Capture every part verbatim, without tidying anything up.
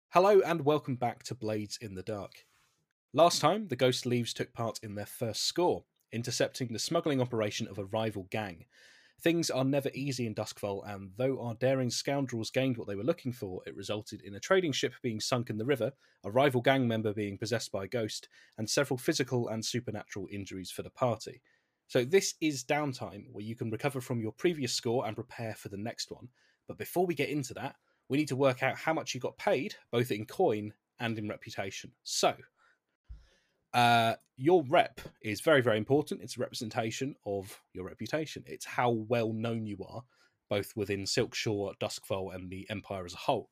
Hello and welcome back to Blades in the Dark. Last time, the Ghost Leaves took part in their first score, intercepting the smuggling operation of a rival gang. Things are never easy in Duskfall, and though our daring scoundrels gained what they were looking for, it resulted in a trading ship being sunk in the river, a rival gang member being possessed by a ghost, and several physical and supernatural injuries for the party. So this is downtime, where you can recover from your previous score and prepare for the next one. But before we get into that, we need to work out how much you got paid, both in coin and in reputation. So, uh, your rep is very, very important. It's a representation of your reputation. It's how well known you are, both within Silkshore, Duskfall, and the Empire as a whole.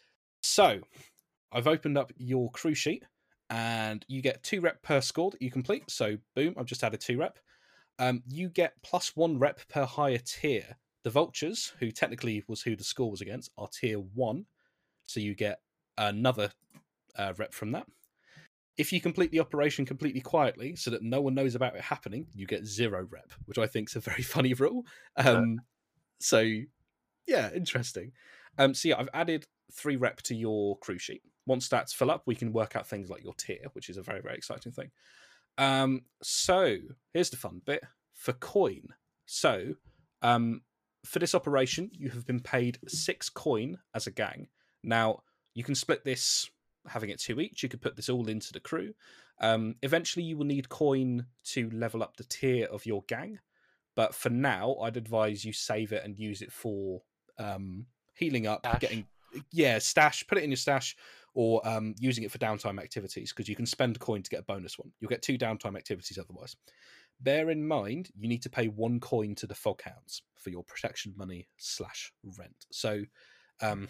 So, I've opened up your crew sheet, and you get two rep per score that you complete. So, boom, I've just added two rep. Um, you get plus one rep per higher tier. The Vultures, who technically was who the score was against, are tier one, so you get another uh, rep from that. If you complete the operation completely quietly, so that no one knows about it happening, you get zero rep, which I think is a very funny rule. Um, so, yeah, interesting. Um, so, yeah, I've added three rep to your crew sheet. Once stats fill up, we can work out things like your tier, which is a very, very exciting thing. Um, so, here's the fun bit. For coin. So, um, for this operation, you have been paid six coin as a gang. Now, you can split this, having it two each. You could put this all into the crew. Um, eventually, you will need coin to level up the tier of your gang. But for now, I'd advise you save it and use it for um, healing up, Stash. getting yeah stash. Put it in your stash, or um, using it for downtime activities, because you can spend coin to get a bonus one. You'll get two downtime activities otherwise. Bear in mind, you need to pay one coin to the Foghounds for your protection money slash rent. So, um,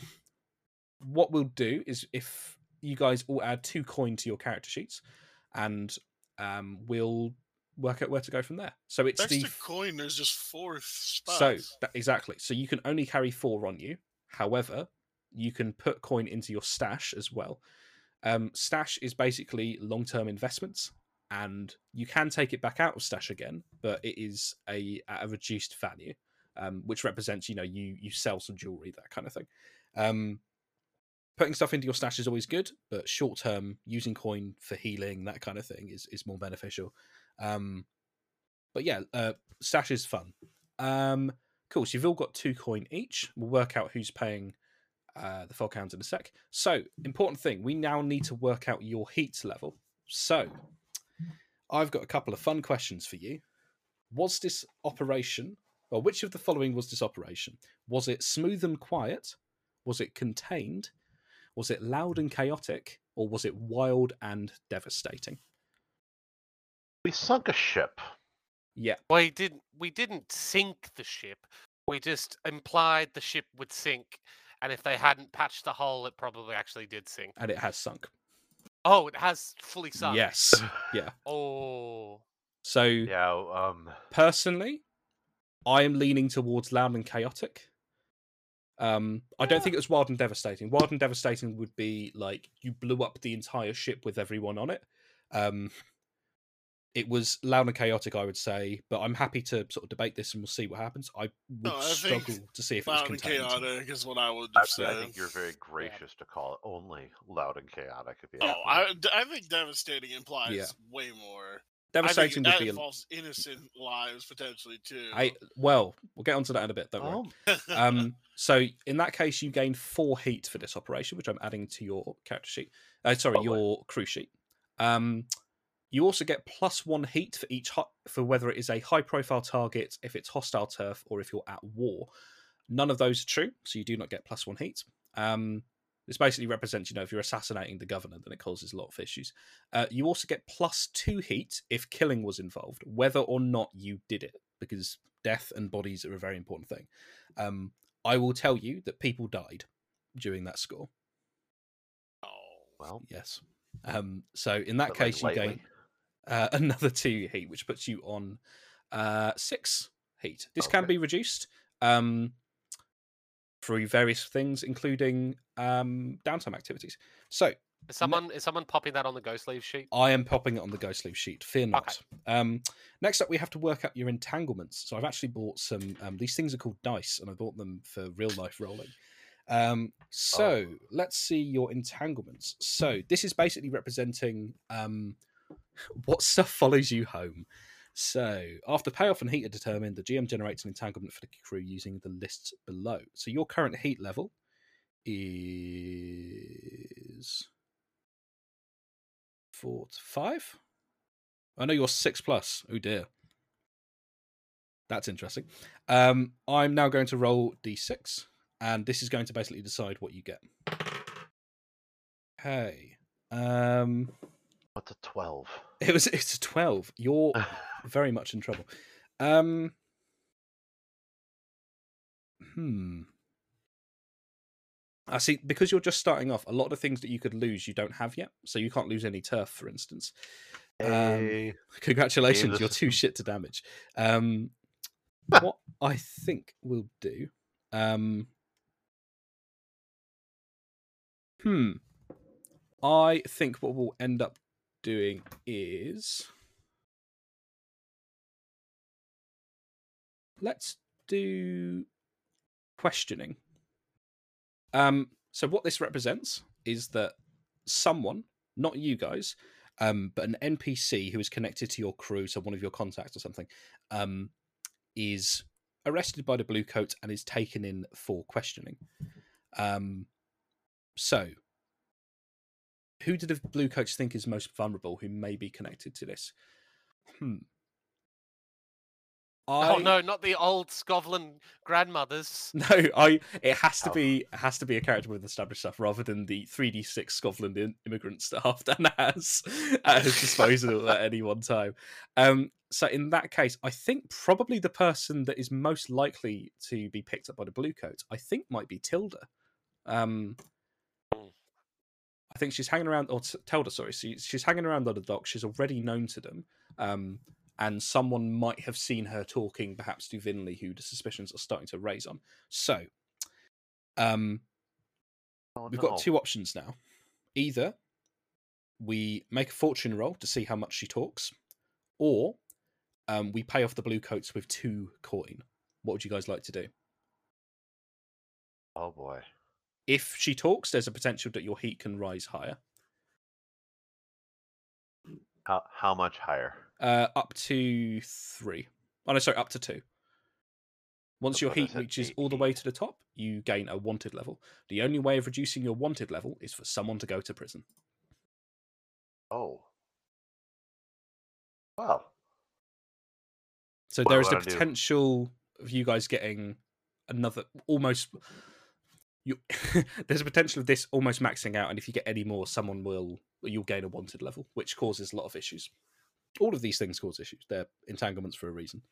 what we'll do is if you guys all add two coin to your character sheets, and um, we'll work out where to go from there. So it's Next the to coin, there's just four spots. so that, exactly. So you can only carry four on you. However, you can put coin into your stash as well. Um, stash is basically long-term investments, and you can take it back out of stash again, but it is a at a reduced value, um, which represents, you know, you you sell some jewelry, that kind of thing. Um, putting stuff into your stash is always good, but short-term, using coin for healing, that kind of thing, is is more beneficial. Um, but yeah, uh, stash is fun. Um, cool. So you've all got two coin each. We'll work out who's paying uh, the Foghounds in a sec. So, important thing, we now need to work out your heat level. So, I've got a couple of fun questions for you. Was this operation, or which of the following was this operation? Was it smooth and quiet? Was it contained? Was it loud and chaotic? Or was it wild and devastating? We sunk a ship. Yeah. We didn't. We didn't sink the ship. We just implied the ship would sink, and if they hadn't patched the hole, it probably actually did sink. And it has sunk. Oh, it has fully sunk. Yes. Yeah. Oh. So, Yeah, um, personally, I am leaning towards loud and chaotic. Um, I don't Yeah. think it was wild and devastating. Wild and devastating would be like you blew up the entire ship with everyone on it. Um, it was loud and chaotic, I would say, but I'm happy to sort of debate this and we'll see what happens. I would No, I struggle think to see if it was Loud and contained. chaotic is what I would have actually, said. I think you're very gracious to call it only loud and chaotic. If you Oh, ask me. I, I think devastating implies Yeah. way more. Devastating I would think be that a, involves innocent lives potentially too. I well, we'll get onto that in a bit. Don't worry. Um, Um, so in that case, you gain four heat for this operation, which I'm adding to your character sheet. Uh, sorry, Lovely. your crew sheet. Um, you also get plus one heat for each ho- for whether it is a high-profile target, if it's hostile turf, or if you're at war. None of those are true, so you do not get plus one heat. Um, this basically represents, you know, if you're assassinating the governor, then it causes a lot of issues. Uh, you also get plus two heat if killing was involved, whether or not you did it, because death and bodies are a very important thing. Um, I will tell you that people died during that score. Oh, well, Yes. Um, so in that but, like, case, you gain lightly? uh, another two heat, which puts you on uh, six heat. This can Okay. be reduced um, through various things, including um, downtime activities. So Is someone is someone popping that on the Ghost Leave sheet? I am popping it on the Ghost Leaf sheet. Fear not. Um, next up, we have to work out your entanglements. So I've actually bought some. Um, these things are called dice, and I bought them for real life rolling. Um, so let's see your entanglements. So this is basically representing um, what stuff follows you home. So after payoff and heat are determined, the G M generates an entanglement for the crew using the lists below. So your current heat level is four to five. I know you're six plus. Oh dear. That's interesting. Um, I'm now going to roll d six, and this is going to basically decide what you get. Hey. Um, What's a twelve? it was it's a twelve. You're very much in trouble. Um, hmm. I see, because you're just starting off, a lot of the things that you could lose you don't have yet. So you can't lose any turf, for instance. Hey. Um, congratulations, Game you're the too system. shit to damage. Um, what I think we'll do... Um, hmm. I think what we'll end up doing is... Let's do questioning. Um, so what this represents is that someone, not you guys, um, but an N P C who is connected to your crew, so one of your contacts or something, um, is arrested by the Blue Coat and is taken in for questioning. Um, so, who do the Blue Coats think is most vulnerable who may be connected to this? Hmm. I... Oh no, not the old Scovlan grandmothers. No, I. It has to Oh. be it has to be a character with established stuff rather than the three d six Scotland in, immigrant stuff that has at his disposal at any one time. Um, so in that case, I think probably the person that is most likely to be picked up by the Blue Coats, I think, might be Tilda. Um, I think she's hanging around, or T- Tilda, sorry, she, she's hanging around on the dock. She's already known to them. Um, and someone might have seen her talking, perhaps to Vinley, who the suspicions are starting to raise on. So, um, Oh, we've no. got two options now. Either we make a fortune roll to see how much she talks, or um, we pay off the Blue Coats with two coin. What would you guys like to do? Oh boy. If she talks, there's a potential that your heat can rise higher. How how much higher? Uh, up to three. Oh no, sorry, up to two. Once I'll your put heat this at reaches eight all the heat. way to the top, you gain a wanted level. The only way of reducing your wanted level is for someone to go to prison. Oh. Well. So What there do is we the wanna do? potential of you guys getting another almost. You there's a potential of this almost maxing out, and if you get any more, someone will you'll gain a wanted level, which causes a lot of issues. All of these things cause issues. They're entanglements for a reason.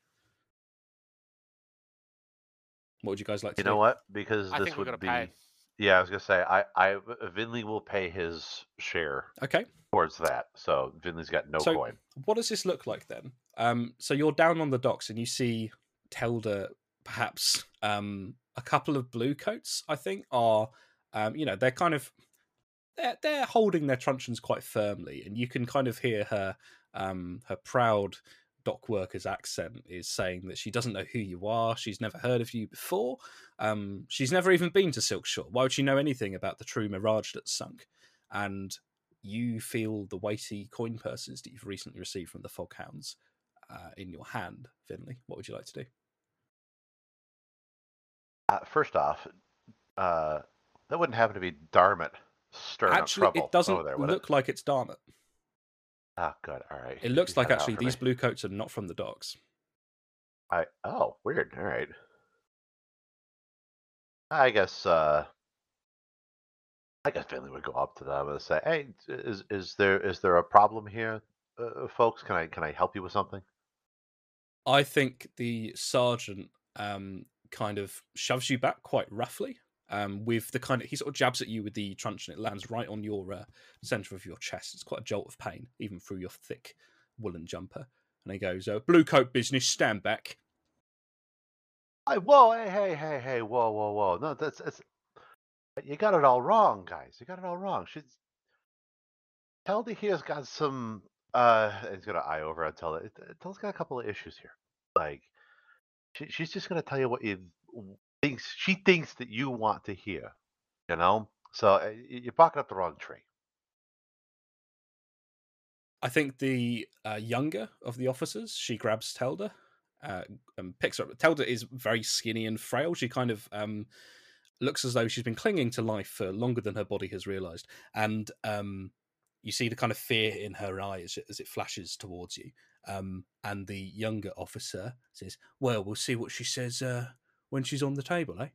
What would you guys like to You do? know what? Because I this think we're would gonna be. pay. Yeah, I was gonna say I I Vinley will pay his share Okay. towards that. So Vinley's got no So coin. what does this look like then? Um, so you're down on the docks and you see Telda, perhaps um, a couple of Blue Coats, I think, are, um, you know, they're kind of, they're, they're holding their truncheons quite firmly, and you can kind of hear her, um, her proud dock worker's accent is saying that she doesn't know who you are, she's never heard of you before, um, she's never even been to Silkshore. Why would she know anything about the true mirage that's sunk? And you feel the weighty coin purses that you've recently received from the Foghounds uh, in your hand, Finley. What would you like to do? Uh, first off, uh, that wouldn't happen to be Darmot stirring Actually, up trouble it doesn't over there, would look it? like it's Darmot. Oh, good. All right. It looks She's like had it out actually for these me. Blue Coats are not from the docks. I oh weird. All right. I guess uh, I guess Finley would go up to them and say, "Hey, is is there is there a problem here, uh, folks? Can I can I help you with something?" I think the sergeant um, kind of shoves you back quite roughly. Um, with the kind of he sort of jabs at you with the truncheon. It lands right on your uh, center of your chest. It's quite a jolt of pain, even through your thick woolen jumper. And he goes, uh, "Blue Coat business, stand back." I whoa, hey, hey, hey, hey, whoa, whoa, whoa. No, that's that's you got it all wrong, guys. You got it all wrong. She's Telda here's got some. Uh, he's gonna eye over and tell it. Telda's got a couple of issues here. Like, she, she's just gonna tell you what you thinks she thinks that you want to hear. You know, so uh, y- you're barking up the wrong tree. I think the uh, younger of the officers, she grabs Telda, uh, and picks her up. Telda is very skinny and frail. She kind of um, looks as though she's been clinging to life for longer than her body has realized. And um, you see the kind of fear in her eyes as it flashes towards you. Um, and the younger officer says, "Well, we'll see what she says uh, when she's on the table, eh?"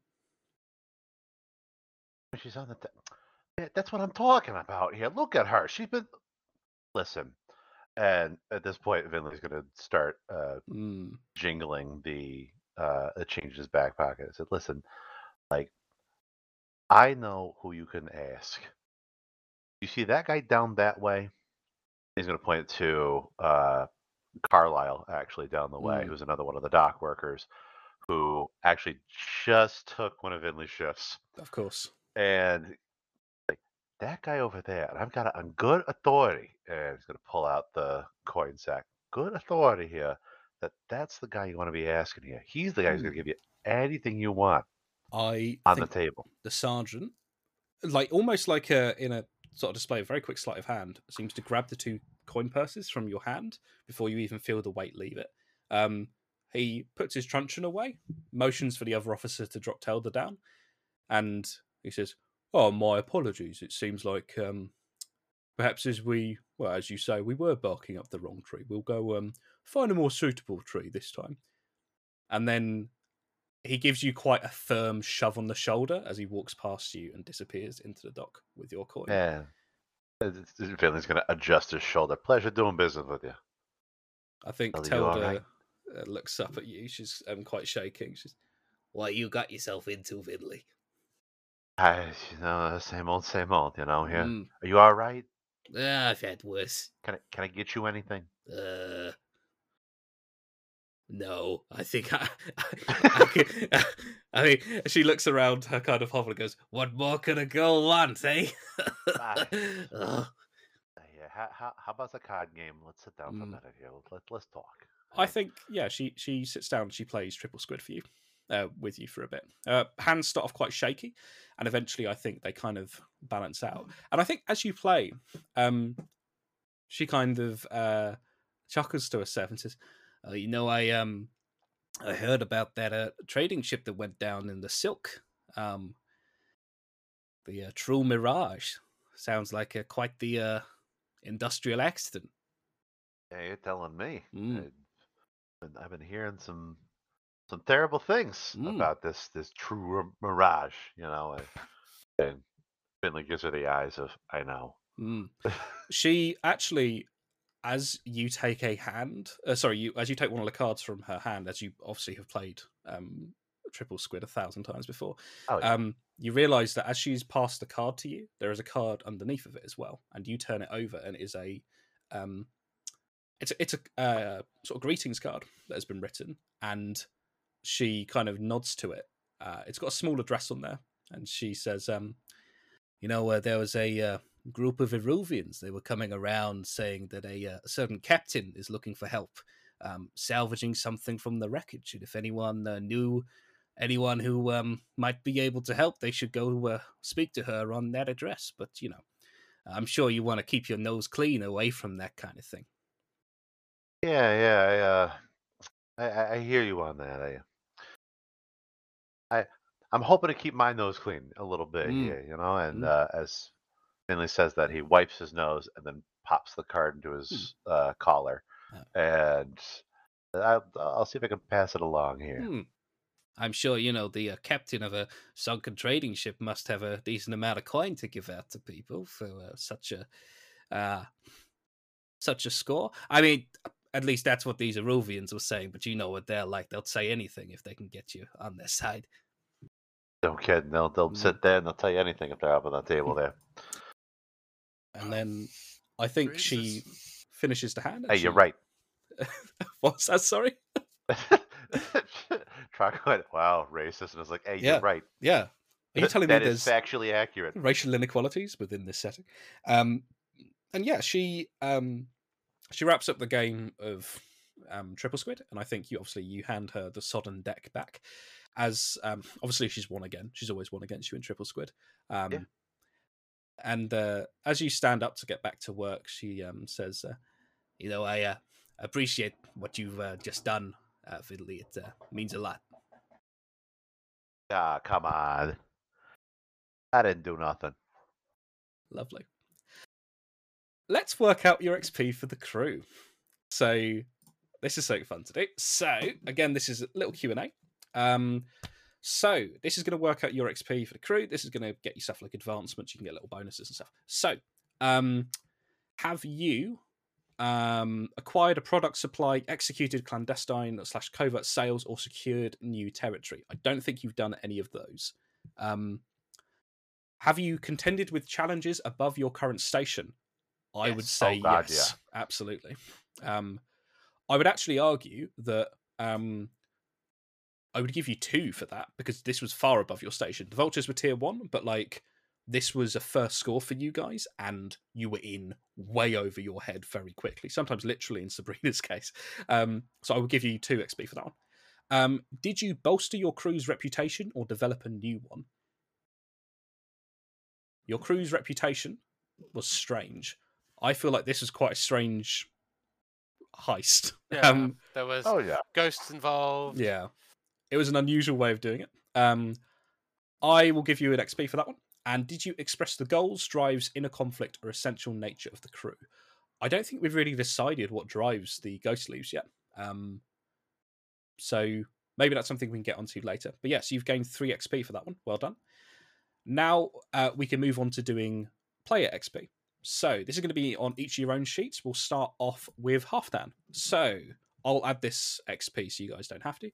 She's on the. T- Yeah, that's what I'm talking about here. Look at her. She's been. Listen, and at this point, Vinley's going to start uh, Mm. jingling the uh, the change in his back pocket. I said, "Listen, like, I know who you can ask. You see that guy down that way? He's going to point to uh, Carlisle, actually, down the way, Mm. who's another one of the dock workers who actually just took one of Vinley's shifts. Of course. And like, that guy over there, and I've got it on good authority, and he's going to pull out the coin sack. Good authority here that that's the guy you want to be asking here. He's the guy who's going Hmm. to give you anything you want I on the think table. the sergeant, like almost like a in a sort of display, a very quick sleight of hand, seems to grab the two coin purses from your hand before you even feel the weight leave it. Um, he puts his truncheon away, motions for the other officer to drop Telda down, and he says, "Oh, my apologies. It seems like um, perhaps as we, well, as you say, we were barking up the wrong tree. We'll go um, find a more suitable tree this time." And then he gives you quite a firm shove on the shoulder as he walks past you and disappears into the dock with your coin. And Vinley's going to adjust his shoulder. Pleasure doing business with you. I think Are you all Telda right? uh, looks up at you. She's um, quite shaking. She's, "What you got yourself into, Vidley?" I, you know, same old, same old. You know, here. Mm. Are you all right? Ah, I've had worse. Can I, can I get you anything? Uh, no, I think I, I, could, I mean, she looks around her kind of hovel and goes, "What more could a girl want, eh?" Bye. Ugh. Yeah. How, how, how about the card game? Let's sit down for a Mm. minute here. Let, let's talk. I think, yeah, she she sits down and she plays Triple Squid for you, uh, with you for a bit. Uh, hands start off quite shaky, and eventually I think they kind of balance out. And I think as you play, um, she kind of uh, chuckles to herself and says, "Oh, you know, I um, I heard about that uh, trading ship that went down in the Silk, um, the uh, True Mirage. Sounds like uh, quite the uh, industrial accident." Yeah, you're telling me. Mm. I've been, I've been hearing some some terrible things Mm. about this this true mirage. You know, and, and Finley gives her the eyes of I know. Mm. She actually, as you take a hand, uh, sorry, you as you take one of the cards from her hand, as you obviously have played um, Triple Squid a thousand times before, Oh yeah. um, you realise that as she's passed the card to you, there is a card underneath of it as well, and you turn it over, and it is a, um, it's a, it's a uh, sort of greetings card that has been written, and she kind of nods to it. Uh, it's got a small address on there, and she says, um, "You know, uh, there was a uh, group of Eruvians. They were coming around saying that a, uh, a certain captain is looking for help, um, salvaging something from the wreckage. And if anyone uh, knew anyone who um, might be able to help, they should go uh, speak to her on that address. But, you know, I'm sure you want to keep your nose clean away from that kind of thing." Yeah, yeah. I, uh, I, I I hear you on that. I, I, I'm hoping to keep my nose clean a little bit Mm. here, you know. And Mm. uh, as Finley says that, he wipes his nose and then pops the card into his uh, collar, Uh, and I'll, I'll see if I can pass it along here. Hmm. I'm sure, you know, the uh, captain of a sunken trading ship must have a decent amount of coin to give out to people for uh, such a uh, such a score. I mean, at least that's what these Eruvians were saying, but you know what they're like. They'll say anything if they can get you on their side. Don't kid. They'll they'll Mm. sit there and they'll tell you anything if they're up on the table there. And then I think she Phrases. finishes the hand. and Hey, you're she- right. What's that? Sorry? Troc went, wow, racist, and I was like, hey, Yeah. you're right. Yeah. Are you telling me That is there's factually accurate. racial inequalities within this setting? Um, and yeah, she um, she wraps up the game of um, Triple Squid, and I think you obviously you hand her the sodden deck back, as um, obviously she's won again. She's always won against you in Triple Squid, Um, Yeah. And uh, as you stand up to get back to work, she um, says, uh, "You know, I uh, appreciate what you've uh, just done, uh, Fiddly. It uh, means a lot." Ah, come on. I didn't do nothing. Lovely. Let's work out your X P for the crew. So this is so fun to do. So again, this is a little Q and A. Um, so this is going to work out your X P for the crew. This is going to get you stuff like advancements. You can get little bonuses and stuff. So, um, have you um, acquired a product supply, executed clandestine slash covert sales, or secured new territory? I don't think you've done any of those. Um, have you contended with challenges above your current station? I would Yes. say Oh, God, yes, absolutely. Um, I would actually argue that um, I would give you two for that because this was far above your station. The Vultures were tier one, but like this was a first score for you guys, and you were in way over your head very quickly. Sometimes literally in Sabrina's case. Um, so I will give you two X P for that one. Um, did you bolster your crew's reputation or develop a new one? Your crew's reputation was strange. I feel like this was quite a strange heist. Yeah, Um, there was Oh, yeah. ghosts involved. yeah, it was an unusual way of doing it. Um, I will give you an X P for that one. And did you express the goals, drives, inner conflict, or essential nature of the crew? I don't think we've really decided what drives the Ghost Leaves yet. Um, so maybe that's something we can get onto later. But yes, you've gained three X P for that one. Well done. Now uh, we can move on to doing player X P. So this is going to be on each of your own sheets. We'll start off with Halfdan. So I'll add this X P so you guys don't have to.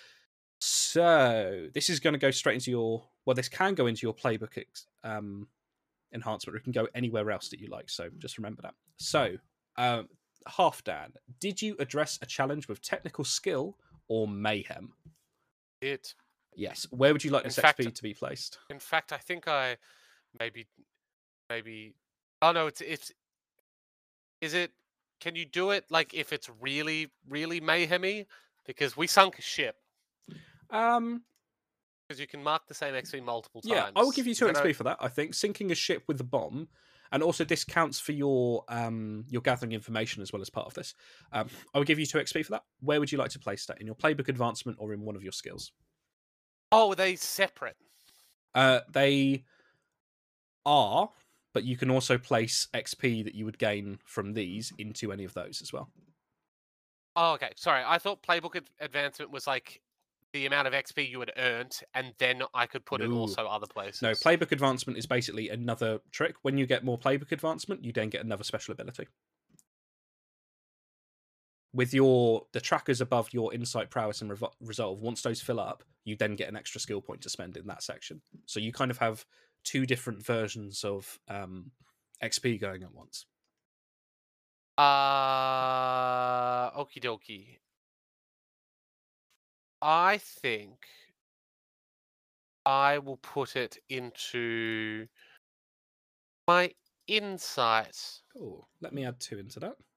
So this is going to go straight into your, well, this can go into your playbook ex, um, enhancement, or it can go anywhere else that you like. So just remember that. So um, Halfdan, did you address a challenge with technical skill or mayhem? It. Yes. Where would you like In this fact- X P to be placed? In fact, I think I maybe maybe. Oh no, it's it's. Is it? Can you do it like if it's really really mayhemy? Because we sunk a ship. Um, Because you can mark the same X P multiple times. yeah, I will give you two Then X P I- for that. I think sinking a ship with a bomb, and also discounts for your um your gathering information as well as part of this. Um, I will give you two X P for that. Where would you like to place that, in your playbook advancement or in one of your skills? Oh, are they separate? Uh, they are, but you can also place X P that you would gain from these into any of those as well. Oh, okay. Sorry, I thought playbook ad- advancement was like the amount of X P you had earned, and then I could put it No. also other places. No, playbook advancement is basically another trick. When you get more playbook advancement, you then get another special ability. With your the trackers above your insight, prowess, and revo- resolve, once those fill up, you then get an extra skill point to spend in that section. So you kind of have two different versions of um, X P going at once. Uh, okie dokie. I think I will put it into my insight. Cool. Let me add two into that.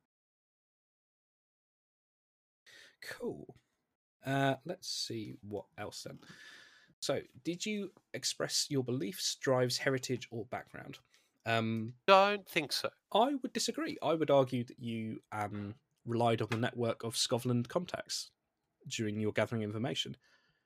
Cool. Uh, let's see what else then. So, did you express your beliefs, drives, heritage, or background? Um, Don't think so. I would disagree. I would argue that you um, relied on the network of Scotland contacts during your gathering information.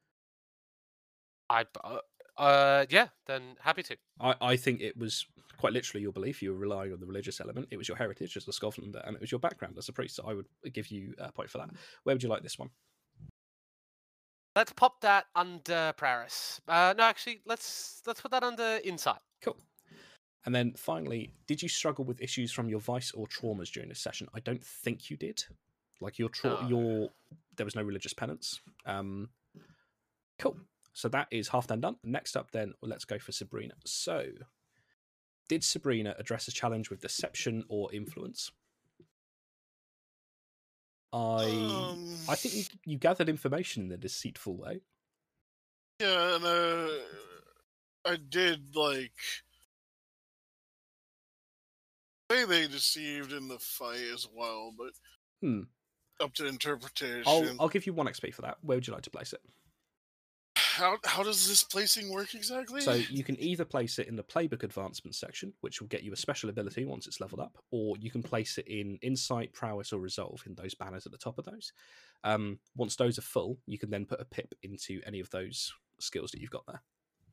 I uh, uh yeah, then happy to. I, I think it was quite literally your belief. You were relying on the religious element. It was your heritage as a Scotlander, and it was your background as a priest. So I would give you a point for that. Where would you like this one? Let's pop that under Praris. Uh, no, actually, let's let's put that under insight. Cool. And then finally, did you struggle with issues from your vice or traumas during this session? I don't think you did. Like your tra- No. your there was no religious penance. Um, cool. So that is half done done. Next up, then let's go for Sabrina. So, did Sabrina address a challenge with deception or influence? I Um, I think you, you gathered information in a deceitful way. Yeah, and uh, I did like say they deceived in the fight as well, but Hmm. up to interpretation. I'll I'll give you one X P for that. Where would you like to place it? how how does this placing work exactly? So you can either place it in the playbook advancement section, which will get you a special ability once it's leveled up, or you can place it in insight, prowess, or resolve in those banners at the top of those. Um, once those are full, you can then put a pip into any of those skills that you've got there.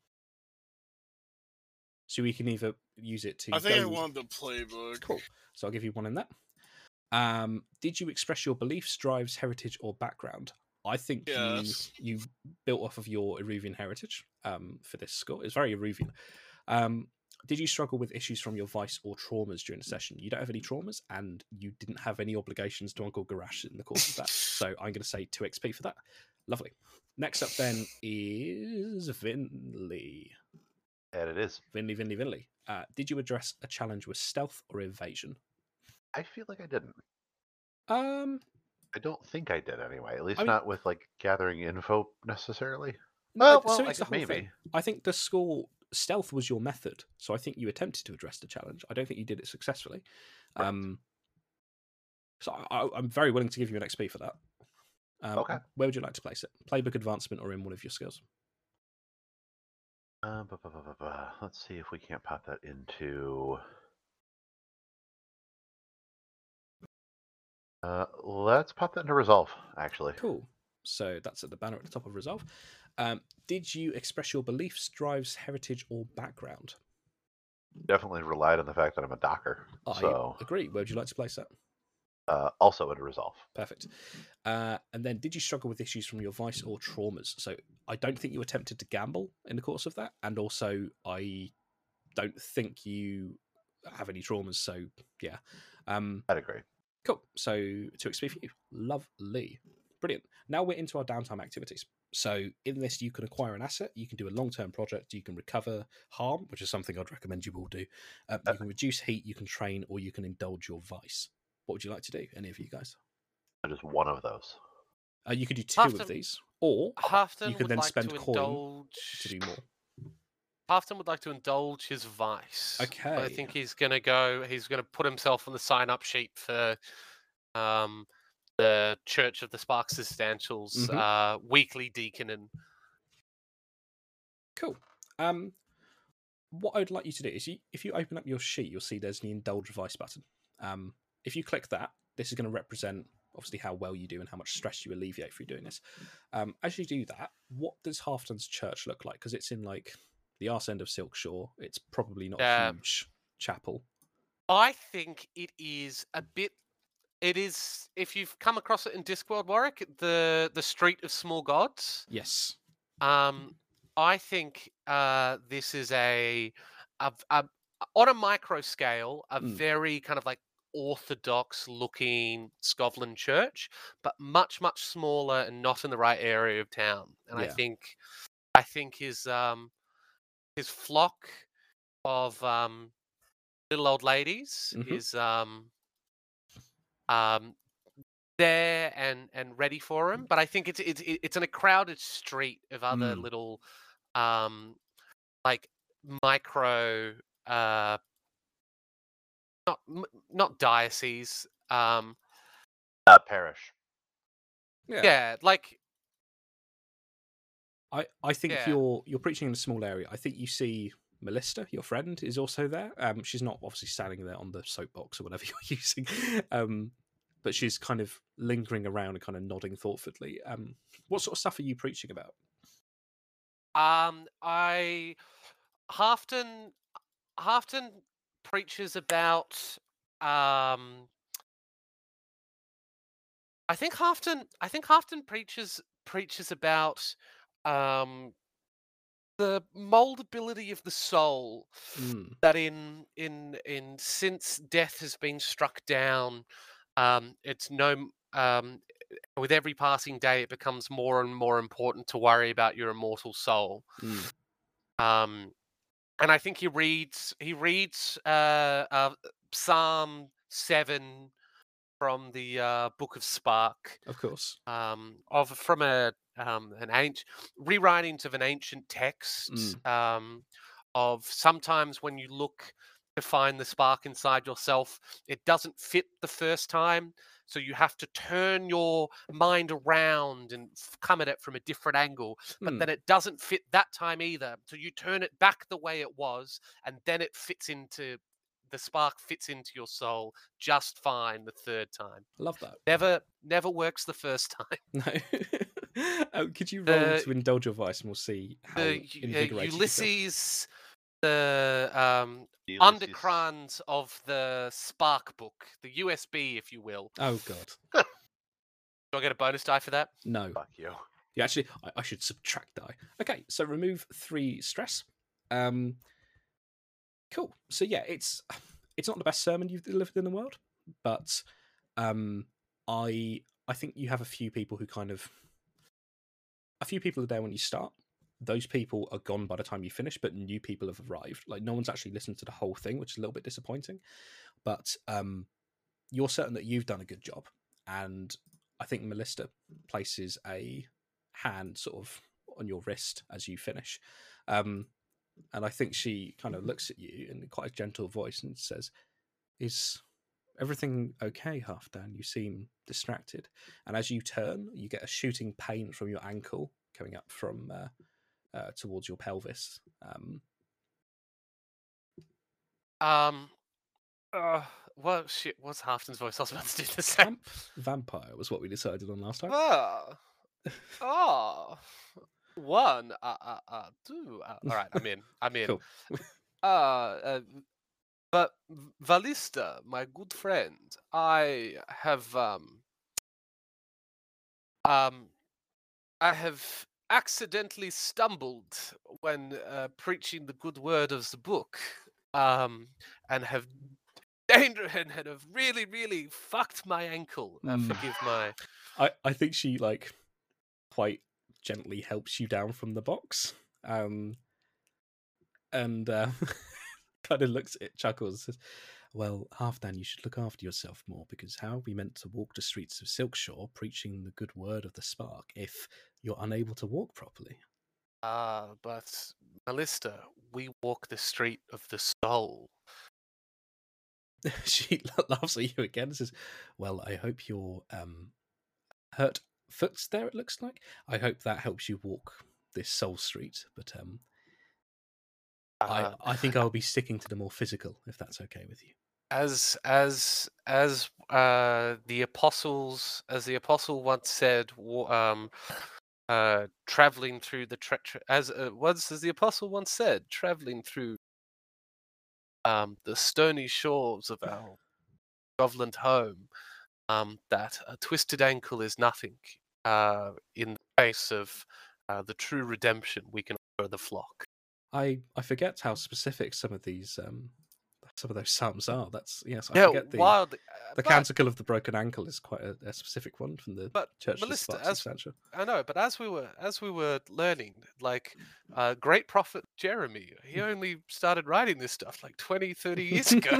So we can either use it to I think I go- want the playbook. Cool. So I'll give you one in that. Um, did you express your beliefs, drives, heritage, or background? I think Yes. you you built off of your Eruvian heritage um, for this score. It's very Eruvian. Um, did you struggle with issues from your vice or traumas during the session? You don't have any traumas, and you didn't have any obligations to Uncle Garash in the course of that. So I'm going to say two X P for that. Lovely. Next up then is Vinley. And it is. Vinley, Vinley, Vinley. Uh, did you address a challenge with stealth or evasion? I feel like I didn't. Um, I don't think I did anyway. At least I mean- not with like gathering info necessarily. no, Oh, well, so I it's the guess whole maybe. thing. I think the score stealth was your method, so I think you attempted to address the challenge. I don't think you did it successfully. Correct. Um, so I, I- I'm very willing to give you an X P for that. Um, Okay. Where would you like to place it? Playbook advancement or in one of your skills? Uh, bu- bu- bu- bu- bu. Let's see if we can't pop that into. Uh, let's pop that into resolve. Actually, Cool. So that's at the banner at the top of resolve. Um, did you express your beliefs, drives, heritage, or background? definitely relied on the fact that I'm a docker. I So agree. Where would you like to place that? uh, also into resolve. Perfect. Uh, and then, did you struggle with issues from your vice or traumas? So, I don't think you attempted to gamble in the course of that, and also I don't think you have any traumas. So, yeah, um, I'd agree. cool. So, two X P for you. Lovely, brilliant. Now we're into our downtime activities. So, in this, you can acquire an asset, you can do a long-term project, you can recover harm, which is something I'd recommend you all do. Um, you can reduce heat, you can train, or you can indulge your vice. What would you like to do? Any of you guys? Just one of those. Uh, you could do two Halfton- of these, or Halfton you could would then like spend to coin indulge. to do more. Halfton would like to indulge his vice. I Okay. think he's gonna go. He's gonna put himself on the sign-up sheet for um, the Church of the Spark Substantials Mhm. uh, weekly deaconing. Cool. Um, what I'd like you to do is, you, if you open up your sheet, you'll see there's the Indulge Vice button. Um, if you click that, this is going to represent obviously how well you do and how much stress you alleviate through doing this. Um, as you do that, what does Halfton's church look like? Because it's in like the arse end of Silkshore. It's probably not Yeah. a huge chapel. I think it is a bit. It is, if you've come across it in Discworld, Warwick, the the Street of Small Gods. Yes. Um, I think uh, this is a, a, a on a micro scale, a Mm. very kind of like orthodox looking Scotland church, but much much smaller and not in the right area of town. And I Yeah. think, I think his um his flock of um little old ladies Mhm. is um um there and and ready for him. But I think it's it's it's in a crowded street of other Mm. little um like micro uh not m- not diocese um Uh, parish. Yeah. yeah, like I, I think Yeah. you're you're preaching in a small area. I think you see Melissa, your friend, is also there. Um, she's not obviously standing there on the soapbox or whatever you're using, um, but she's kind of lingering around and kind of nodding thoughtfully. Um, what sort of stuff are you preaching about? um I Halfton Halfton preaches about um I think Halfton I think Halfton preaches preaches about um the moldability of the soul, Mm, that in in in since death has been struck down, um it's no um with every passing day it becomes more and more important to worry about your immortal soul. mm, um and I think he reads he reads uh, uh Psalm seven from the uh, Book of Spark, of course. um, of from a um, an ancient rewritings of an ancient text, um, of sometimes when you look to find the spark inside yourself, it doesn't fit the first time, So you have to turn your mind around and f- come at it from a different angle. But Hmm. then it doesn't fit that time either. So you turn it back the way it was, and then it fits into the spark fits into your soul just fine the third time. Love that. Never, never works the first time. No. Oh, could you roll The- to indulge your vice and we'll see how The uh, invigorated you feel? Ulysses, the um, Ulysses. underground of the Spark book, the U S B, if you will. Oh god. Do I get a bonus die for that? No. Fuck you. Yeah, actually, I, I should subtract die. Okay, so remove three stress. Um, cool. So yeah, it's it's not the best sermon you've delivered in the world, but um, I I think you have a few people who kind of a few people are there when you start. Those people are gone by the time you finish, but new people have arrived. Like no one's actually listened to the whole thing, which is a little bit disappointing. But um, you're certain that you've done a good job, and I think Melissa places a hand sort of on your wrist as you finish. Um, and I think she kind of looks at you in quite a gentle voice and says, "Is everything okay, Halfdan? You seem distracted." And as you turn, you get a shooting pain from your ankle coming up from uh, uh, towards your pelvis. Um, Um, uh, well, shit. What's Halfton's voice? I was about to do the same. vamp- vampire was what we decided on last time. Ah, oh, one, uh, uh, uh, two. Uh, all right, I'm in. I'm in. Cool. Uh, uh, but V- Valista, my good friend, I have um um I have accidentally stumbled when uh, preaching the good word of the book, um, and have danger and have really, really fucked my ankle. Uh, Mm. Forgive my. I, I think she like quite gently helps you down from the box, um, and uh, kind of looks at it, chuckles, and says, "Well, Halfdan, you should look after yourself more, because how are we meant to walk the streets of Silkshore preaching the good word of the Spark if you're unable to walk properly?" Ah, but Melista, we walk the street of the soul. She laughs at you again and says, "Well, I hope your um, hurt foot's there. It looks like. I hope that helps you walk this soul street, but um." Uh, I, I think I'll be sticking to the more physical, if that's okay with you. as as as uh the apostles as the apostle once said, wa- um uh traveling through the tre- tre- as uh, once as the apostle once said, traveling through um the stony shores of our Govland home, um that a twisted ankle is nothing uh in the face of uh, the true redemption we can offer the flock. I, I forget how specific some of these um some of those psalms are. That's yes, I Yeah, forget the wildly. Uh, the but, canticle of the broken ankle is quite a, a specific one from the but Church of the Melissa, Sparks as expansion. I know, but as we were as we were learning, like uh, great prophet Jeremy, he only started writing this stuff like twenty, thirty years ago.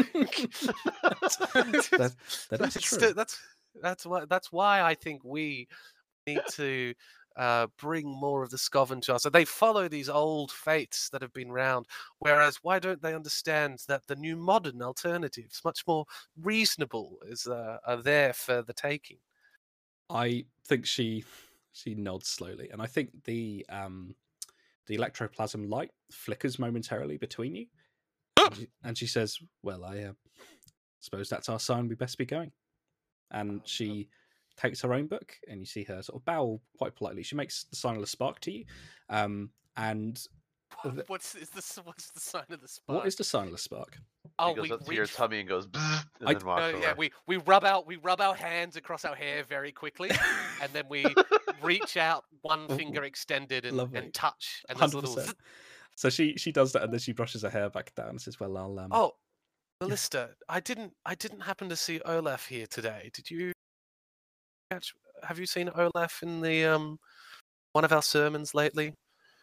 that that is that's, true. that's that's why that's why I think we need to uh, bring more of the Scoven to us. So they follow these old faiths that have been round. Whereas, why don't they understand that the new modern alternatives, much more reasonable, is uh, are there for the taking? I think she she nods slowly, and I think the um the electroplasm light flickers momentarily between you, and she, and she says, "Well, I uh, suppose that's our sign. We best be going." And she takes her own book, and you see her sort of bow quite politely. She makes the sign of the spark to you, um, and th- What's is this? What's the sign of the spark? what is the sign of the spark? Oh, He goes we up to your reach. tummy and goes, "Bzz," and I- then walks No, away. yeah, we we rub out we rub our hands across our hair very quickly, and then we reach out, one finger extended, and, Lovely. and touch, and there's a little. Hundred percent. So she she does that, and then she brushes her hair back down and says, "Well, I'll um." Oh, Melista, I didn't I didn't happen to see Olaf here today. Did you catch? Have you seen Olaf in the um one of our sermons lately?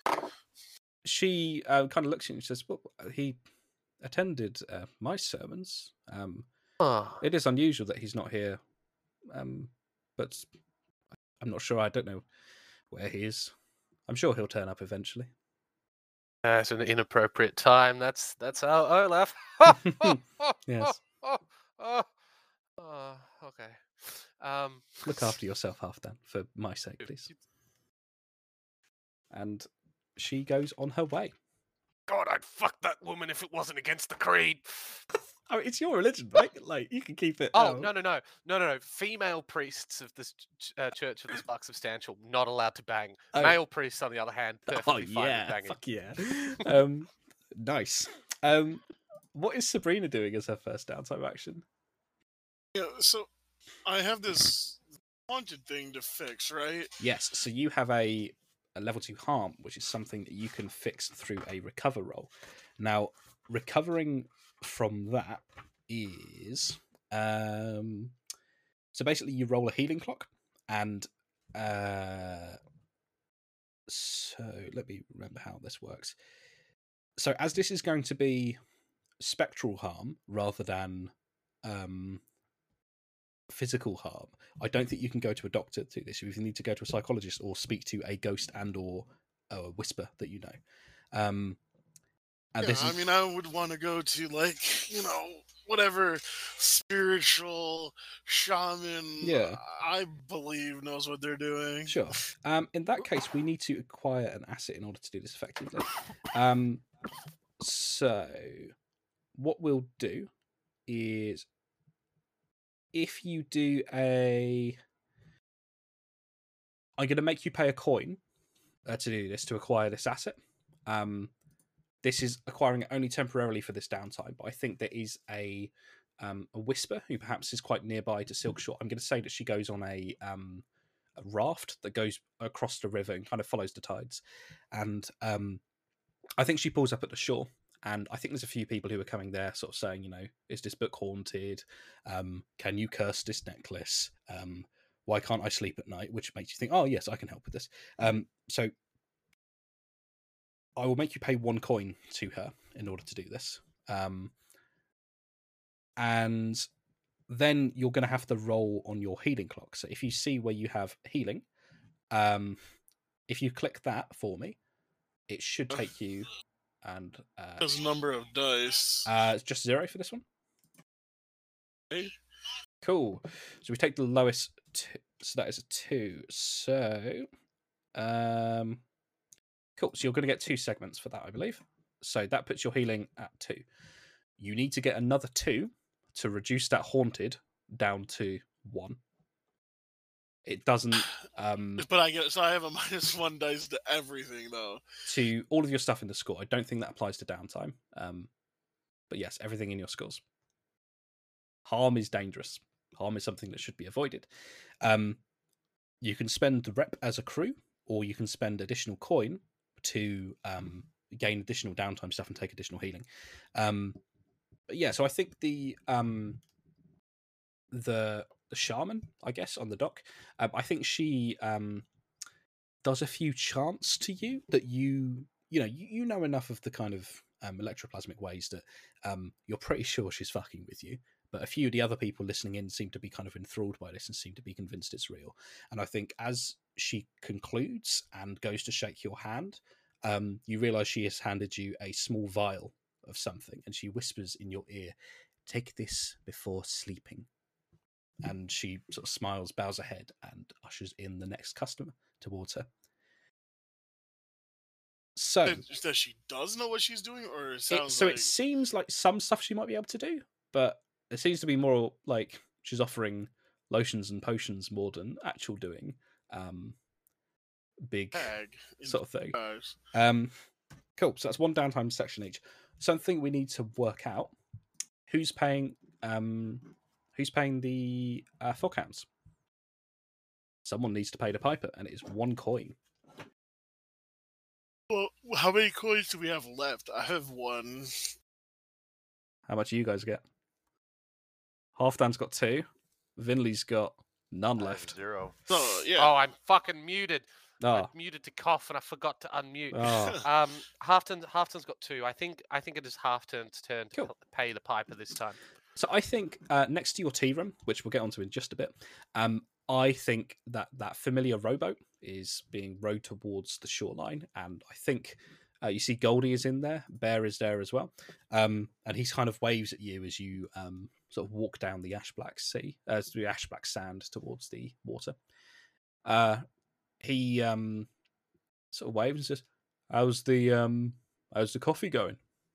She uh, kind of looks at you and says, "Well, he attended uh, my sermons. Um, Oh, it is unusual that he's not here, um, but I'm not sure. I don't know where he is. I'm sure he'll turn up eventually." at an inappropriate time. That's that's how Olaf. Yes. Oh, oh, oh, okay. Um, Look after yourself, Halfdan, for my sake, please. And she goes on her way. God, I'd fuck that woman if it wasn't against the creed. Oh, it's your religion, right? Like, you can keep it. Oh, um, no, no, no. No, no, no. Female priests of this ch- uh, Church of the Spark Substantial, not allowed to bang. Oh. Male priests, on the other hand, Oh, perfectly fine with yeah. banging. Fuck yeah. um, nice. Um, what is Sabrina doing as her first downtime action? Yeah, so I have this haunted thing to fix, right? Yes, so you have a, a level two harm, which is something that you can fix through a recover roll. Now, recovering from that is um, so basically you roll a healing clock, and uh, so let me remember how this works. So as this is going to be spectral harm rather than um, physical harm, I don't think you can go to a doctor to this. You need to go to a psychologist or speak to a ghost and or a whisper that you know. Um, and Yeah, this I is, mean, I would want to go to, like, you know, whatever spiritual shaman Yeah. I believe knows what they're doing. sure. Um, in that case, we need to acquire an asset in order to do this effectively. Um, so what we'll do is, if you do a, I'm going to make you pay a coin uh, to do this, to acquire this asset. Um, this is acquiring it only temporarily for this downtime, but I think there is a um, a whisper who perhaps is quite nearby to Silkshore. I'm going to say that she goes on a, um, a raft that goes across the river and kind of follows the tides, and um, I think she pulls up at the shore. And I think there's a few people who are coming there, sort of saying, you know, is this book haunted? Um, can you curse this necklace? Um, why can't I sleep at night? Which makes you think, oh yes, I can help with this. Um, so I will make you pay one coin to her in order to do this. Um, and then you're going to have to roll on your healing clock. So if you see where you have healing, um, if you click that for me, it should take you and uh, There's a number of dice. uh, it's just zero for this one. Okay. Cool. So we take the lowest, t- so that is a two. So, um, cool. So you're going to get two segments for that, I believe. So that puts your healing at two. You need to get another two to reduce that haunted down to one. It doesn't. Um, But I get so I have a minus one dice to everything though. to all of your stuff in the score. I don't think that applies to downtime. Um, but yes, everything in your scores. Harm is dangerous. Harm is something that should be avoided. Um, you can spend the rep as a crew, or you can spend additional coin to um, gain additional downtime stuff and take additional healing. Um, but yeah, so I think the um, the the shaman, I guess, on the dock, um, I think she um, does a few chants to you that you you know you, you know enough of the kind of um, electroplasmic ways that um, you're pretty sure she's fucking with you. But a few of the other people listening in seem to be kind of enthralled by this and seem to be convinced it's real. And I think as she concludes and goes to shake your hand, um, you realise she has handed you a small vial of something, and she whispers in your ear, "Take this before sleeping." And she sort of smiles, bows her head, and ushers in the next customer towards her. So, That, that she does know what she's doing, or it it, sounds so like it seems like some stuff she might be able to do, but it seems to be more like she's offering lotions and potions more than actual doing um, big tag in sort of thing. guys. Um, cool. So that's one downtime section each. Something we need to work out: who's paying? Um, who's paying the uh, Foghounds? Someone needs to pay the piper, and it is one coin. Well, how many coins do we have left? I have one. How much do you guys get? Halfdan's got two. Vinley's got none I have left. zero. So yeah. Oh, I'm fucking muted. Ah, I muted to cough and I forgot to unmute. ah. Um, Halfton, Halfton's got two. I think I think it is Halfton's turn to Cool. p- pay the piper this time. So I think uh, next to your tea room, which we'll get onto in just a bit, um, I think that that familiar rowboat is being rowed towards the shoreline, and I think uh, you see Goldie is in there, Bear is there as well, um, and he kind of waves at you as you um, sort of walk down the ash black sea, uh, the ash black sand towards the water. Uh, he um, sort of waves and says, "How's the um, how's the coffee going?"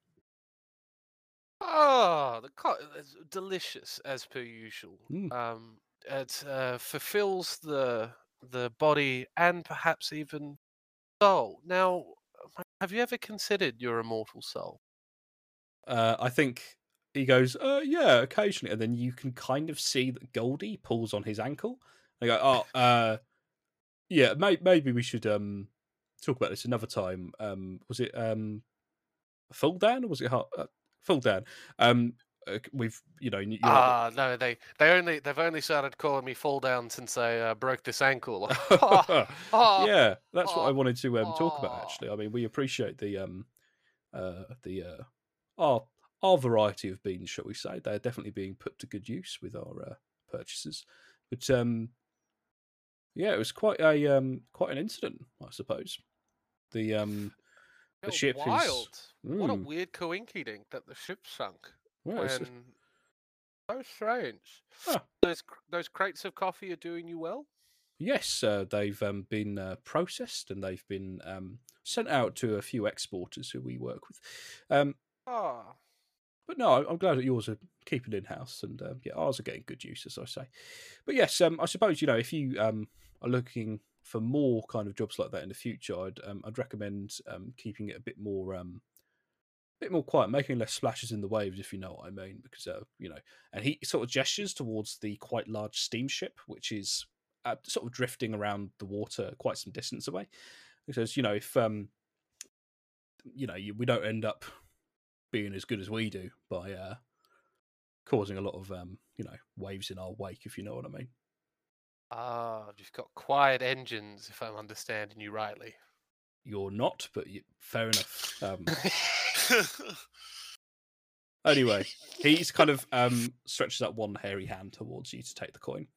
Oh, the co- it's delicious as per usual. Mm. Um, it uh, fulfills the the body and perhaps even soul. Now, have you ever considered your immortal soul? Uh, I think he goes, uh, "Yeah, occasionally," and then you can kind of see that Goldie pulls on his ankle. They go, "Oh, uh, yeah, may- maybe we should um talk about this another time." Um, was it um full down or was it hard? Uh, full down? Um, uh, we've you know you're Ah, no, they they only they've only started calling me fall down since I uh, broke this ankle. Ah, ah, yeah, that's what I ah, wanted to um, talk about. ah. Actually, I mean, we appreciate the um uh the uh our our variety of beans, shall we say? They're definitely being put to good use with our uh, purchases. But um, yeah, it was quite a um quite an incident, I suppose. The um the Yeah, ship wild. is What a mm, weird coinkydink that the ship sunk well, it's- when so strange. ah, Those cr- those crates of coffee are doing you well. yes, uh, they've um, been uh, processed and they've been um, sent out to a few exporters who we work with. Um, Ah, but no, I- I'm glad that yours are keeping in house, and um, yeah, ours are getting good use, as I say. But yes, um, I suppose you know if you um, are looking for more kind of jobs like that in the future, I'd um, I'd recommend um, keeping it a bit more um, bit more quiet, making less splashes in the waves, if you know what I mean. Because uh, you know, and he sort of gestures towards the quite large steamship, which is uh, sort of drifting around the water quite some distance away. He says, you know, if um, you know, you, we don't end up being as good as we do by uh, causing a lot of um, you know, waves in our wake, if you know what I mean. ah, you've got quiet engines, if I'm understanding you rightly. You're not, but you, fair enough. Um, anyway, he's kind of um, stretches out one hairy hand towards you to take the coin.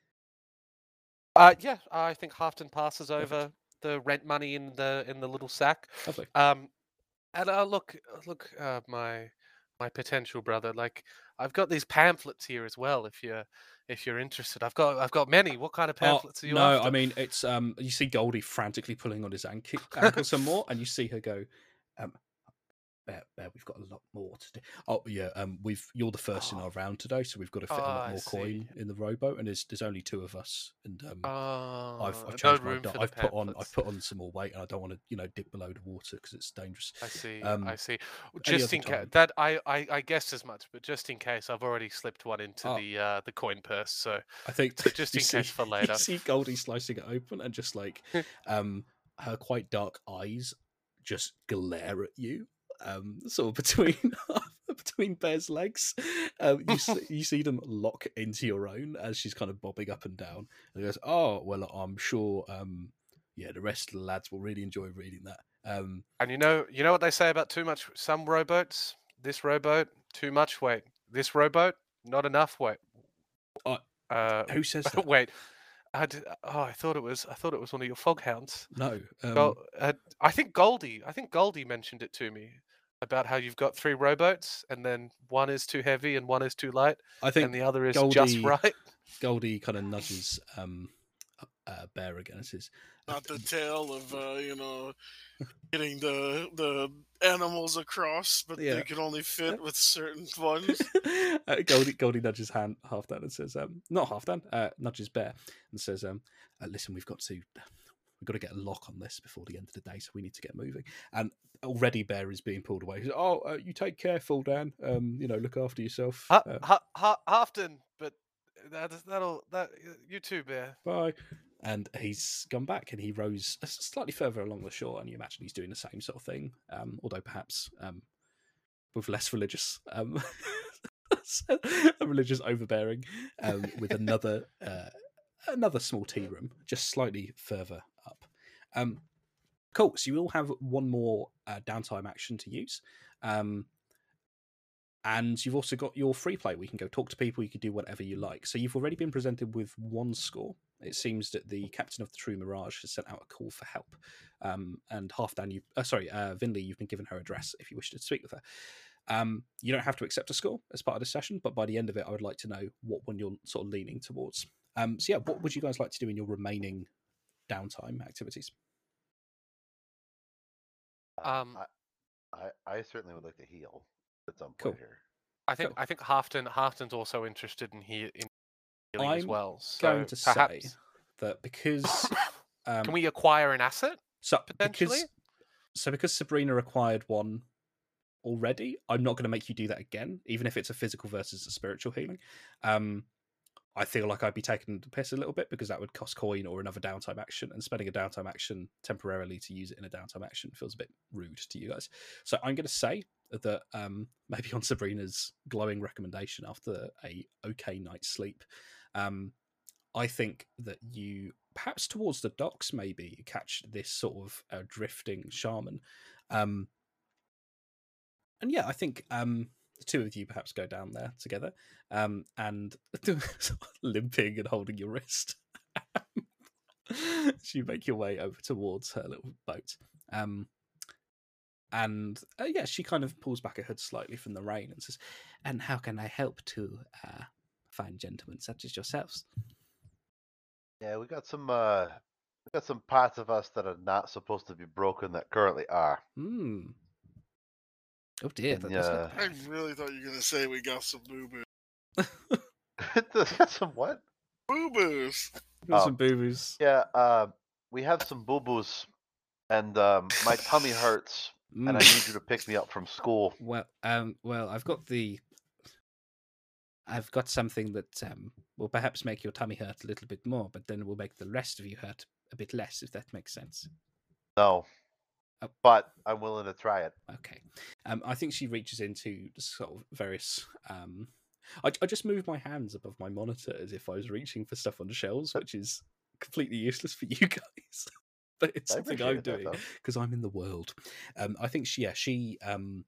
Uh, yeah, I think Halfton passes Perfect. over the rent money in the in the little sack. Lovely. Um, and uh, look, look, uh, my my potential brother. Like, I've got these pamphlets here as well. If you're if you're interested, I've got I've got many. What kind of Oh, pamphlets are you no, after? I mean it's um. You see Goldie frantically pulling on his ankle, ankle some more, and you see her go, um, Bear, Bear, we've got a lot more to do. Oh yeah, um, we've you're the first in Oh. our round today, so we've got to fit Oh, a lot I more see. coin in the rowboat, and there's there's only two of us, and um, Oh, I've I've no changed my room di- for the I've put on I've pamphlets. put on some more weight, and I don't want to you know dip below the water because it's dangerous. I see. Um, I see. any Just other in case time. that I, I I guessed as much, but just in case, I've already slipped one into Oh. the uh the coin purse. So I think so just you in see, case for later. You see Goldie slicing it open, and just like um, her quite dark eyes just glare at you, um, sort of between between Bear's legs. Um, you see, you see them lock into your own as she's kind of bobbing up and down. And he goes, "Oh well, I'm sure. Um, yeah, the rest of the lads will really enjoy reading that." Um, And you know, you know what they say about too much. Some rowboats, this rowboat, too much weight. This rowboat, not enough weight. uh, Uh, who says that? wait. I d- oh, I thought it was. I thought it was one of your foghounds. No. Um, Gol- uh, I think Goldie. I think Goldie mentioned it to me about how you've got three rowboats, and then one is too heavy and one is too light, I think and the other is Goldie, just right. Goldie kind of nudges um, uh, Bear again and says, Not the tale of uh, you know getting the the animals across, but Yeah. they can only fit with certain ones. uh, Goldie, Goldie nudges hand half down and says, um, not half down, uh, nudges Bear and says, um, uh, listen, we've got to, we've got to get a lock on this before the end of the day, so we need to get moving. And already Bear is being pulled away. He says, oh, uh, you take care, Fall Dan. Um, you know, look after yourself. Ha- Uh, ha- ha- Halfton, but that that'll that you too, Bear. bye. And he's gone back and he rows slightly further along the shore, and you imagine he's doing the same sort of thing, um, although perhaps um, with less religious, um, a religious overbearing, um, with another uh, another small tea room just slightly further up. Um, cool. So you will have one more uh, downtime action to use. Um, and you've also got your free play where you can go talk to people, you can do whatever you like. So you've already been presented with one score. It seems that the captain of the True Mirage has sent out a call for help. Um, and Halfdan, you, uh, sorry, uh, Vinley, you've been given her address if you wish to speak with her. Um, you don't have to accept a score as part of this session, but by the end of it, I would like to know what one you're sort of leaning towards. Um, so yeah, what would you guys like to do in your remaining downtime activities? Um, I, I, I certainly would like to heal at some Cool. point here. I think Cool. I think Halfton Halfton's also interested in he in healing as I'm well. So going to say perhaps that because um, can we acquire an asset so potentially? because so because Sabrina acquired one already, I'm not going to make you do that again, even if it's a physical versus a spiritual healing. Um, I feel like I'd be taking the piss a little bit because that would cost coin or another downtime action, and spending a downtime action temporarily to use it in a downtime action feels a bit rude to you guys. So I'm going to say that um, maybe on Sabrina's glowing recommendation after a okay night's sleep, um, I think that you perhaps towards the docks maybe catch this sort of uh, drifting shaman. Um, and yeah, I think um, the two of you perhaps go down there together um, and limping and holding your wrist. So you make your way over towards her little boat. Um, and uh, yeah, she kind of pulls back her hood slightly from the rain and says, "And how can I help to uh, fine gentlemen such as yourselves?" Yeah, we got some uh we got some parts of us that are not supposed to be broken that currently are. Hmm. Oh dear, And, that does uh, look I bad. really thought you were gonna say we got some boo boo. got some what? Boo boos. Got Oh. some boo-boos. Yeah, uh, we have some boo boos, and um, my tummy hurts, and I Mm. need you to pick me up from school. Well, um, well, I've got the, I've got something that um, will perhaps make your tummy hurt a little bit more, but then will make the rest of you hurt a bit less, if that makes sense. No, Oh. but I'm willing to try it. Okay. Um, I think she reaches into sort of various. Um, I, I just move my hands above my monitor as if I was reaching for stuff on the shelves, which is completely useless for you guys. But it's I something appreciate I'm it, that, doing though. because I'm in the world. Um, I think she, yeah, she, um,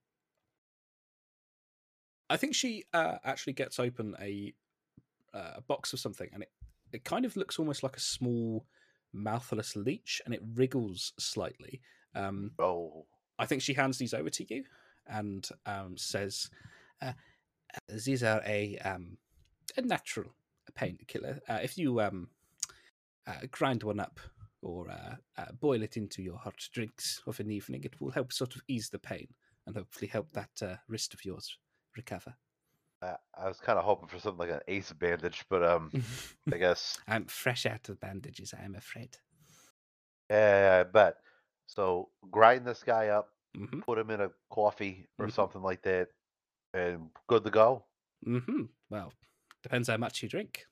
I think she uh, actually gets open a uh, a box of something, and it it kind of looks almost like a small mouthless leech, and it wriggles slightly. Um, Oh, I think she hands these over to you and um, says, uh, "These are a um, a natural painkiller. Uh, if you um, uh, grind one up or uh, uh, boil it into your hot drinks of an evening, it will help sort of ease the pain and hopefully help that uh, wrist of yours recover." I, I was kind of hoping for something like an ace bandage, but um, I guess I'm fresh out of bandages, I am afraid. yeah, I bet. So grind this guy up, Mm-hmm. put him in a coffee or Mhm. something like that, and good to go. Mm-hmm. Well, depends how much you drink.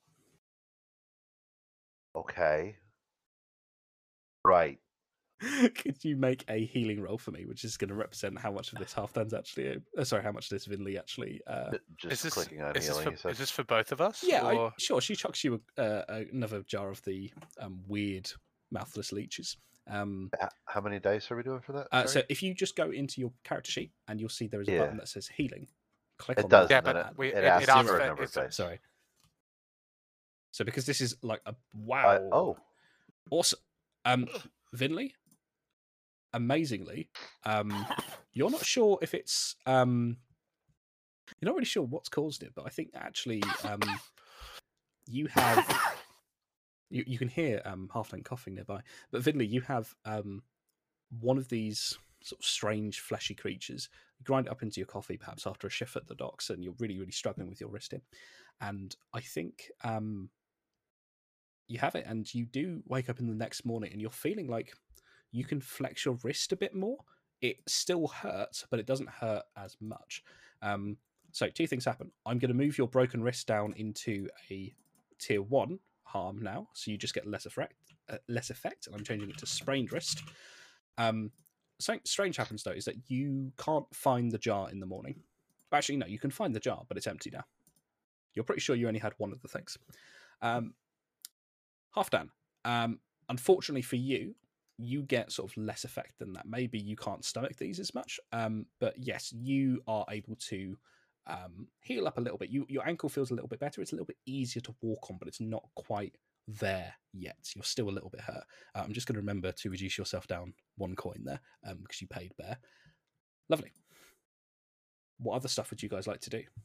Okay. Right. Could you make a healing roll for me, which is going to represent how much of this Halfdan's actually, uh, sorry, how much this Vinley actually. Uh... J- Is Just this clicking on is this, healing. for, you said. is this for both of us? Yeah, I, or... sure. She chucks you a, uh, another jar of the um, weird mouthless leeches. Um, H- How many dice are we doing for that? uh, so Sorry? if you just go into your character sheet and you'll see there is a Yeah. button that says healing, click It on does, that. Yeah, and then but and we, it, it, it asks it asks for for a number of it's a- dice. Sorry. So because this is like a wow, Uh, oh, awesome, um, Vinley, amazingly, um, you're not sure if it's um, you're not really sure what's caused it, but I think actually um, you have you, you can hear um Halfling coughing nearby, but Vinley, you have um one of these sort of strange fleshy creatures. You grind it up into your coffee perhaps after a shift at the docks, and you're really really struggling with your wristing, and I think um you have it, and you do wake up in the next morning, and you're feeling like you can flex your wrist a bit more. It still hurts, but it doesn't hurt as much. Um, so two things happen. I'm going to move your broken wrist down into a tier one harm now, so you just get less effect. Uh, less effect, and I'm changing it to sprained wrist. Um, something strange happens though is that you can't find the jar in the morning. Actually, no, you can find the jar, but it's empty now. You're pretty sure you only had one of the things. Um, Halfdan, um, unfortunately for you, you get sort of less effect than that. Maybe you can't stomach these as much, um, but yes, you are able to um, heal up a little bit. You, your ankle feels a little bit better. It's a little bit easier to walk on, but it's not quite there yet. You're still a little bit hurt. Uh, I'm just going to remember to reduce yourself down one coin there um, because you paid Bear. Lovely. what other stuff would you guys like to do?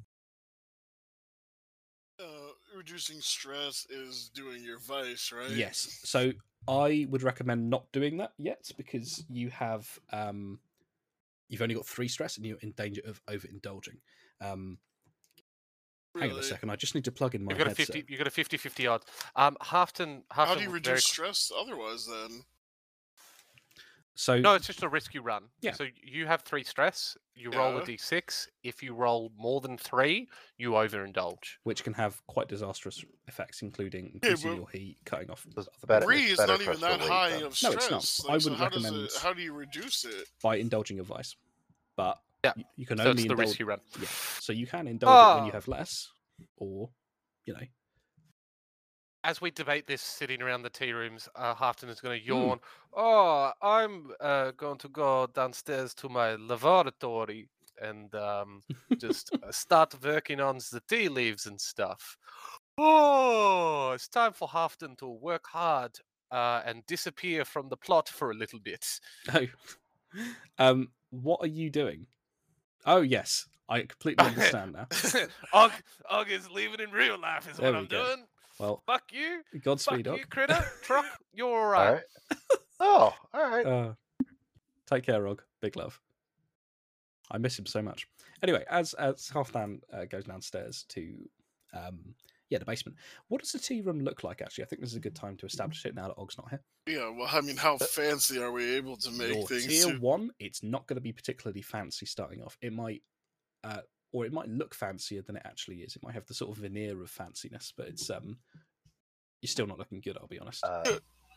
Uh, reducing stress is doing your vice, right? Yes. So I would recommend not doing that yet because you have um, you've only got three stress and you're in danger of overindulging. Um, Really? Hang on a second. I just need to plug in my You've got a headset. fifty. You've got a fifty-fifty odd. Um, Halfton. Halfton How do you was reduce very... stress otherwise then? So No, it's just a risk you run. Yeah. So you have three stress. You roll a Yeah. d six. If you roll more than three, you overindulge. which can have quite disastrous effects, including Yeah, increasing but- your heat, cutting off It's other better- bits Three is better not for even us to that wait, high though. of No, stress. it's not. Like, I so wouldn't how does recommend- it, how do you reduce it? by indulging a vice. But Yeah. you, you can So only it's the indulge. risk you run. Yeah. So you can indulge it when you Ah. have less, or you know. As we debate this sitting around the tea rooms, uh, Halfton is going to Hmm. yawn. Oh, I'm uh, going to go downstairs to my laboratory and um, just uh, start working on the tea leaves and stuff. Oh, it's time for Halfton to work hard uh, and disappear from the plot for a little bit. Oh. um. What are you doing? Oh yes, I completely understand now. Og, Og is leaving in real life is There what we I'm go. doing. Well, Fuck you. Godspeed, Fuck you, Doc. critter. Truck, you're all All right. right. Oh, all right. Uh, take care, Rog. Big love. I miss him so much. Anyway, as as Halfdan uh, goes downstairs to, um, yeah, the basement. What does the tea room look like? Actually, I think this is a good time to establish it now that Og's not here. Yeah, well, I mean, how fancy are we able to make Your things? tier to- one, it's not going to be particularly fancy starting off. It might, uh, or it might look fancier than it actually is. It might have the sort of veneer of fanciness, but it's um, you're still not looking good. I'll be honest. Uh,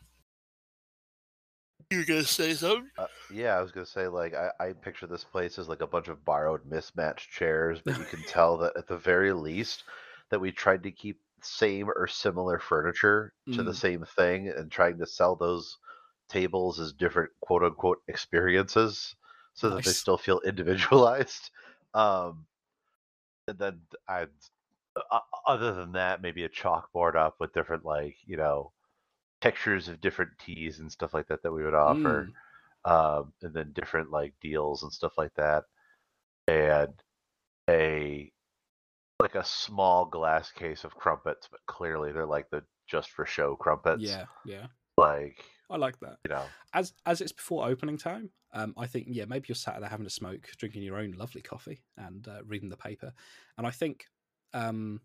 You gonna say something? uh, yeah, I was gonna say like I, I picture this place as like a bunch of borrowed, mismatched chairs, but you can tell that at the very least that we tried to keep same or similar furniture to the Mm. same thing and trying to sell those tables as different quote unquote experiences so that they Nice. still feel individualized. Um, and then I, uh, other than that, maybe a chalkboard up with different like you know pictures of different teas and stuff like that that we would offer, Mm. um, and then different like deals and stuff like that, and a like a small glass case of crumpets, but clearly they're like the just for show crumpets. Yeah, yeah. Like I like that. you know, As as it's before opening time, um, I think yeah maybe you're sat there having a smoke, drinking your own lovely coffee, and uh, reading the paper. And I think um,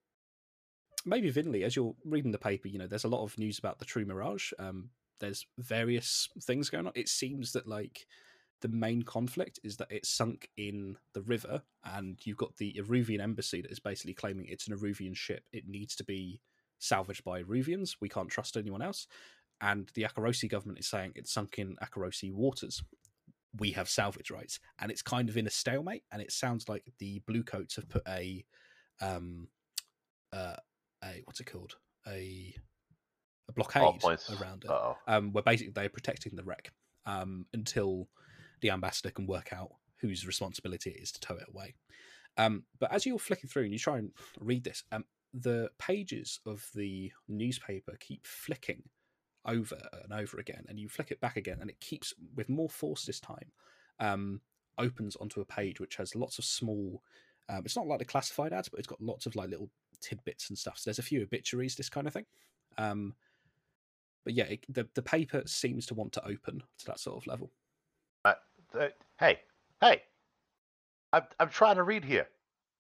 maybe Vinley, as you're reading the paper, you know, there's a lot of news about the True Mirage. Um, there's various things going on. It seems that like the main conflict is that it's sunk in the river, and you've got the Eruvian embassy that is basically claiming it's an Eruvian ship. It needs to be salvaged by Eruvians. We can't trust anyone else. And the Akarosi government is saying it's sunk in Akarosi waters. We have salvage rights, and it's kind of in a stalemate. And it sounds like the Bluecoats have put a, um, uh, a what's it called, a a all blockade points around it, Uh-oh. um, where basically they're protecting the wreck um, until the ambassador can work out whose responsibility it is to tow it away. Um, but as you're flicking through and you try and read this, um, the pages of the newspaper keep flicking over and over again, and you flick it back again, and it keeps, with more force this time, um, opens onto a page which has lots of small. Um, it's not like the classified ads, but it's got lots of like little tidbits and stuff. So there's a few obituaries, this kind of thing. Um, but yeah, it, the the paper seems to want to open to that sort of level. Uh, th- hey, hey, I'm I'm trying to read here.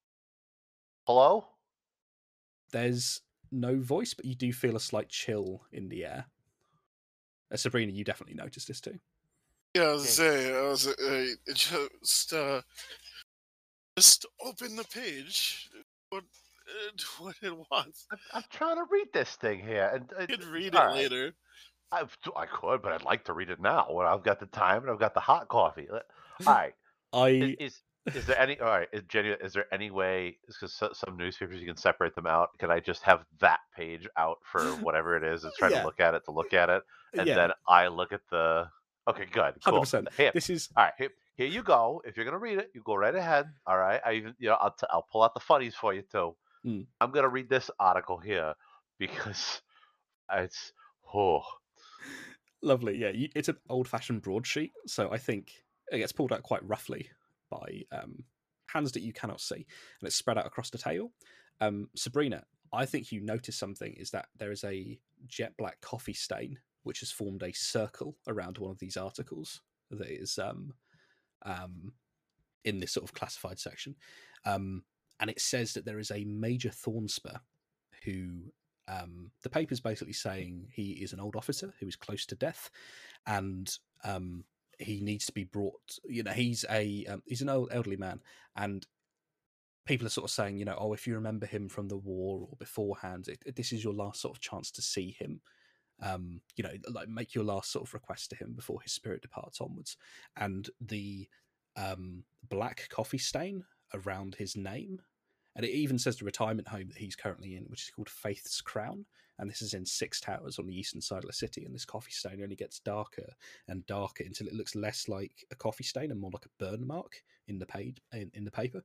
Hello? There's no voice, but you do feel a slight chill in the air. Uh, Sabrina, you definitely noticed this too. Yeah, I was saying, I was uh, just uh, just open the page. What uh, what it wants. I'm, I'm trying to read this thing here, and uh, You can read it all right. later. I, I could, but I'd like to read it now when I've got the time and I've got the hot coffee. Let- All right, I is, is is there any? All right, is genuine? Is there any way? Because some newspapers you can separate them out. Can I just have that page out for whatever it is and try Yeah. to look at it to look at it, and yeah, then I look at the. Okay, good, cool. hundred percent. Here, This is all right, here, here you go. If you're gonna read it, you go right ahead. All right, I even you know I'll t- I'll pull out the funnies for you too. Mm. I'm gonna read this article here because it's oh. lovely. Yeah, you, it's an old-fashioned broadsheet, so I think it gets pulled out quite roughly by um, hands that you cannot see, and it's spread out across the table. Um, Sabrina, I think you notice something is that there is a jet black coffee stain which has formed a circle around one of these articles that is um, um, in this sort of classified section. Um, and it says that there is a Major Thornspur who um, the paper's basically saying he is an old officer who is close to death, and um, he needs to be brought. You know, he's a um, he's an old elderly man, and people are sort of saying, you know, oh, if you remember him from the war or beforehand, it, this is your last sort of chance to see him. Um, you know, like make your last sort of request to him before his spirit departs onwards. And the um, black coffee stain around his name, and it even says the retirement home that he's currently in, which is called Faith's Crown, and this is in Six Towers on the eastern side of the city. And this coffee stain only gets darker and darker until it looks less like a coffee stain and more like a burn mark in the page in, in the paper.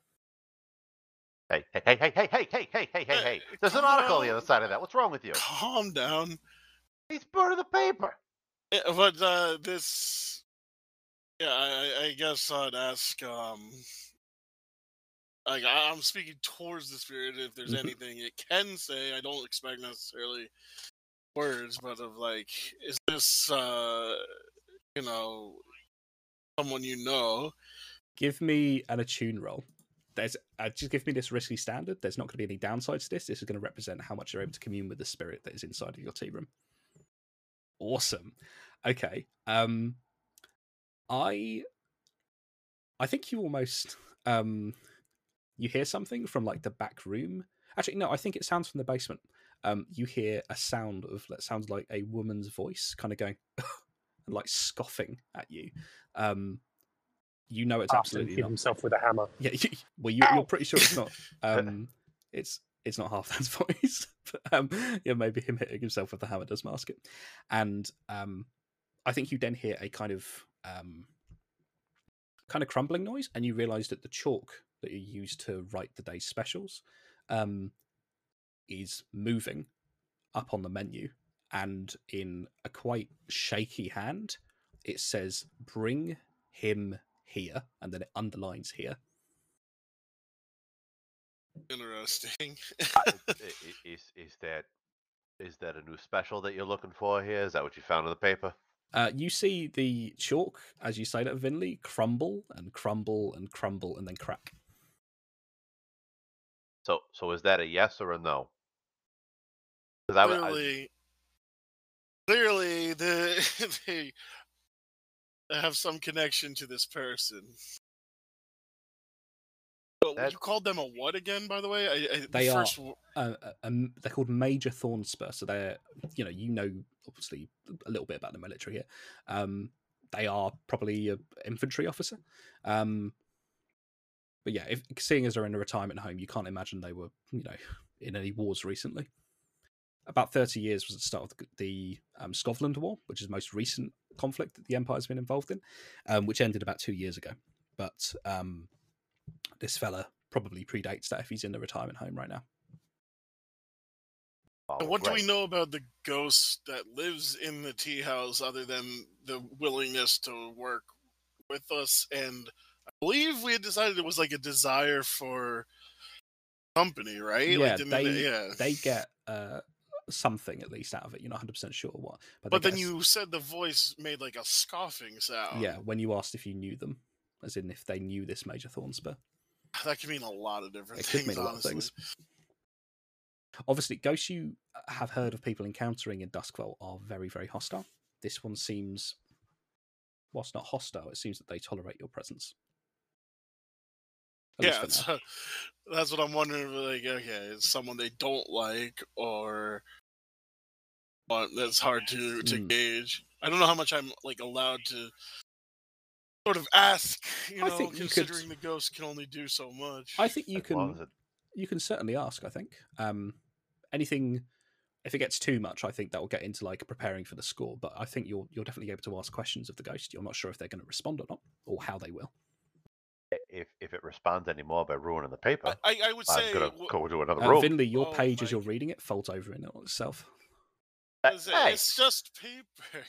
Hey, hey, hey, hey, hey, hey, hey, hey, hey, hey, hey. There's an article on the other side of that. What's wrong with you? Calm down. He's burning the paper. Yeah, but uh, this, yeah, I, I guess I'd ask. Um, like I'm speaking towards the spirit. If there's Mhm. anything it can say, I don't expect necessarily words, but of like, is this, uh, you know, someone you know? Give me an attune roll. There's uh, just give me this risky standard. There's not going to be any downsides to this. This is going to represent how much you're able to commune with the spirit that is inside of your tea room. Awesome. Okay. Um, I, I think you almost um, you hear something from like the back room. Actually, no. I think it sounds from the basement. Um, you hear a sound of that sounds like a woman's voice, kind of going and like scoffing at you. Um, you know it's After absolutely hit not. himself with a hammer. Yeah, you, well, you, you're pretty sure it's not. Um, it's it's not Halfdan's voice, but um, yeah, maybe him hitting himself with the hammer does mask it. And um, I think you then hear a kind of um, kind of crumbling noise, and you realise that the chalk that you used to write the day's specials um, is moving up on the menu, and in a quite shaky hand, it says "Bring him here," and then it underlines here. Interesting. Uh, i- i- is is that is that a new special that you're looking for here? Is that what you found in the paper? Uh, you see the chalk, as you say that, Vinley, crumble and crumble and crumble and then crack. So so is that a yes or a no? 'Cause I, I, Clearly, clearly, the they have some connection to this person. But That- you called them a what again, by the way? I, I, the They are- first w- Uh, um, they're called Major Thornspur, so they're, you know, you know, obviously a little bit about the military here. Um, they are probably an infantry officer. Um, but yeah, if, seeing as they're in a retirement home, you can't imagine they were, you know, in any wars recently. About thirty years was the start of the, the um, Scotland War, which is the most recent conflict that the Empire's been involved in, um, which ended about two years ago. But um, this fella probably predates that if he's in the retirement home right now. oh, what do we right. know about the ghost that lives in the tea house other than the willingness to work with us? And I believe we had decided it was like a desire for company, right? Yeah, like, didn't they they, yeah. they get uh, something at least out of it. You're not one hundred percent sure what. But, But they then get a s- you said the voice made like a scoffing sound. yeah, when you asked if you knew them, as in if they knew this Major Thornspur. That could mean a lot of different It could things, mean a lot of honestly. things. Obviously, ghosts you have heard of people encountering in Duskville are very, very hostile. This one seems, whilst not hostile, it seems that they tolerate your presence. At least Yeah, for it's, now. uh, that's what I'm wondering. Like, okay, is someone they don't like, or but that's hard to to Mm. gauge. I don't know how much I'm like allowed to sort of ask. You I know, think you could- considering the ghost can only do so much. I think you As long can as it- you can certainly ask. I think um, anything. If it gets too much, I think that will get into like preparing for the score. But I think you're you're definitely able to ask questions of the ghost. You're not sure if they're going to respond or not, or how they will. if if it responds anymore by ruining the paper, I, I, I would I'm say gonna w- go to another Uh, room. Vinley, your Oh page as my you're reading it folds over in it on itself. Uh, it's, hey, it's just paper.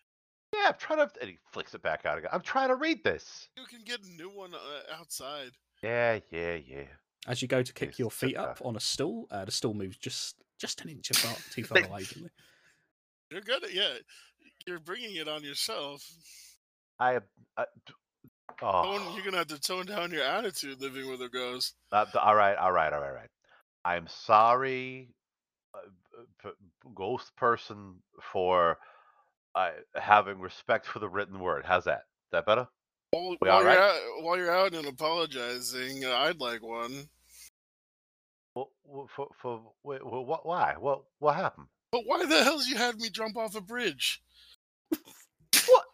yeah, I'm trying to. And he flicks it back out again. I'm trying to read this. You can get a new one uh, outside. Yeah, yeah, yeah. As you go to kick Yes, your feet uh, up on a stool, uh, the stool moves just just an inch apart, too far away. Gimli. You're good. At, yeah, you're bringing it on yourself. I, I oh, Tone, you're gonna have to tone down your attitude living with a ghost. uh, all right, all right, all right, all right. I'm sorry, uh, p- ghost person, for uh, having respect for the written word. How's that? Is that better? While, We while all you're right? out, while you're out and apologizing, uh, I'd like one. Well, well, for for wait, well, what? Why? What? What happened? But why the hell did you have me jump off a bridge? What?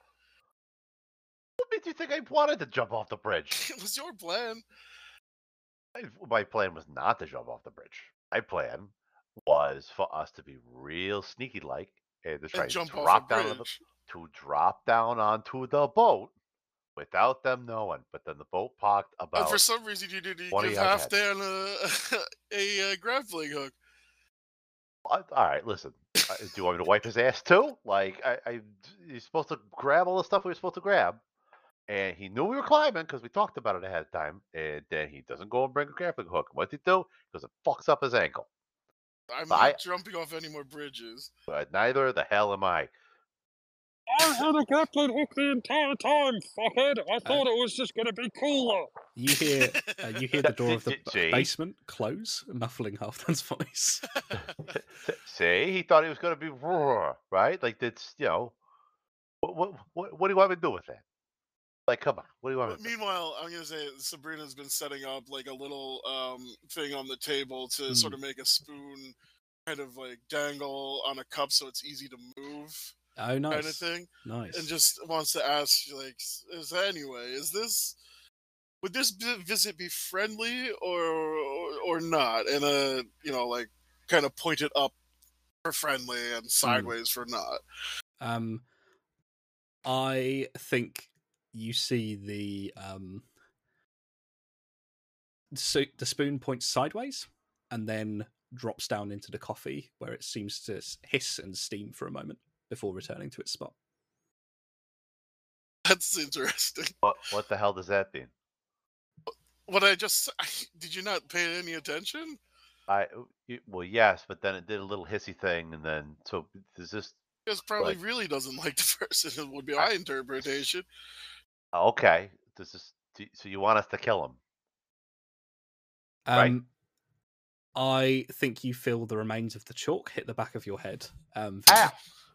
What made you think I wanted to jump off the bridge? It was your plan. I, my plan was not to jump off the bridge. My plan was for us to be real sneaky like and to try And to jump off a drop down on the, bridge. to drop down onto the boat without them knowing. But then the boat parked And about for some reason, you didn't twenty give yards half ahead. Dan a, a, uh grappling hook. Uh, All right, listen. Uh, do you want me to wipe his ass too? Like, I, I, he's supposed to grab all the stuff we were supposed to grab, and he knew we were climbing because we talked about it ahead of time. And then he doesn't go and bring a grappling hook. What did he do? Because it fucks up his ankle. I'm But not I, jumping off any more bridges. but neither the hell am I. I had a grappling hook the entire time, fuckhead. I thought Uh, it was just gonna be cooler. You hear uh, you hear the door of the See? basement close, muffling Halfdan's voice. See, he thought he was going to be raw, right? Like that's you know, what, what what what do you want me to do with that? Like, come on, what do you want me But to do? meanwhile, I'm gonna say Sabrina's been setting up like a little um, thing on the table to Hmm. sort of make a spoon kind of like dangle on a cup so it's easy to move, Oh, nice, kind of thing. nice. And just wants to ask, like, is anyway, is this would this vi- visit be friendly or or, or not? And uh, you know, like kind of point it up for friendly and sideways for not. Um, I think you see the um, so the spoon points sideways and then drops down into the coffee, where it seems to s- hiss and steam for a moment before returning to its spot. That's interesting. What what the hell does that mean? What I just did you not pay any attention? I you- well, yes, but then it did a little hissy thing, and then so is this Because probably Like- really doesn't like the person. Would be I- my interpretation. okay? This is so you want us to kill him? Right. Um, I think you feel the remains of the chalk hit the back of your head. Um, Ow!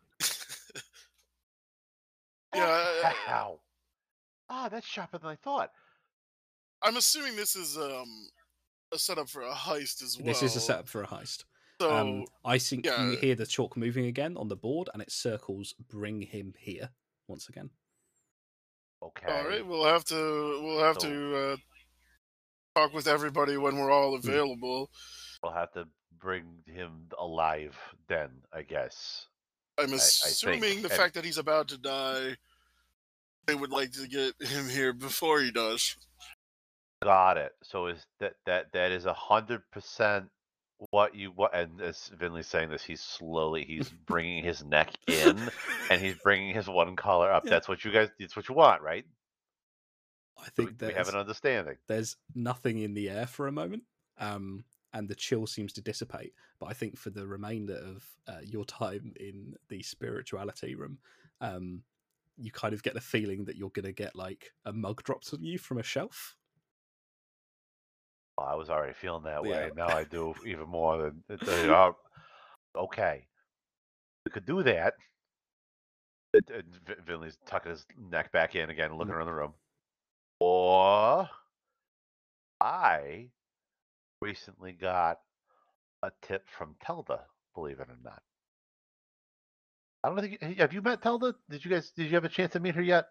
Yeah, I- Ow! Ah, that's sharper than I thought. I'm assuming this is um a setup for a heist as well. this is a setup for a heist. So Um, I think you yeah. hear the chalk moving again on the board, and it circles "Bring him here" once again. Okay. all right, we'll have to we'll have So- to uh, talk with everybody when we're all Hmm. available. We'll have to bring him alive then, I guess. I'm think, assuming the and- fact that he's about to die, they would like to get him here before he does. Got it. So is that that that is a hundred percent what you what? And as Vinley's saying this, he's slowly he's bringing his neck in, and he's bringing his one collar up. Yeah. That's what you guys. That's what you want, right? I We, think we there's, have an understanding. there's nothing in the air for a moment, um, and the chill seems to dissipate. But I think for the remainder of uh, your time in the spirituality room, um, you kind of get the feeling that you're going to get like a mug dropped on you from a shelf. Oh, I was already feeling that way. Yeah. Now I do even more than. than- uh, okay, we could do that. And- and V- Vinley's tucking his neck back in again, looking Mm. around the room. Or I recently got a tip from Telda, believe it or not. I don't think have you met Telda? Did you guys did you have a chance to meet her yet?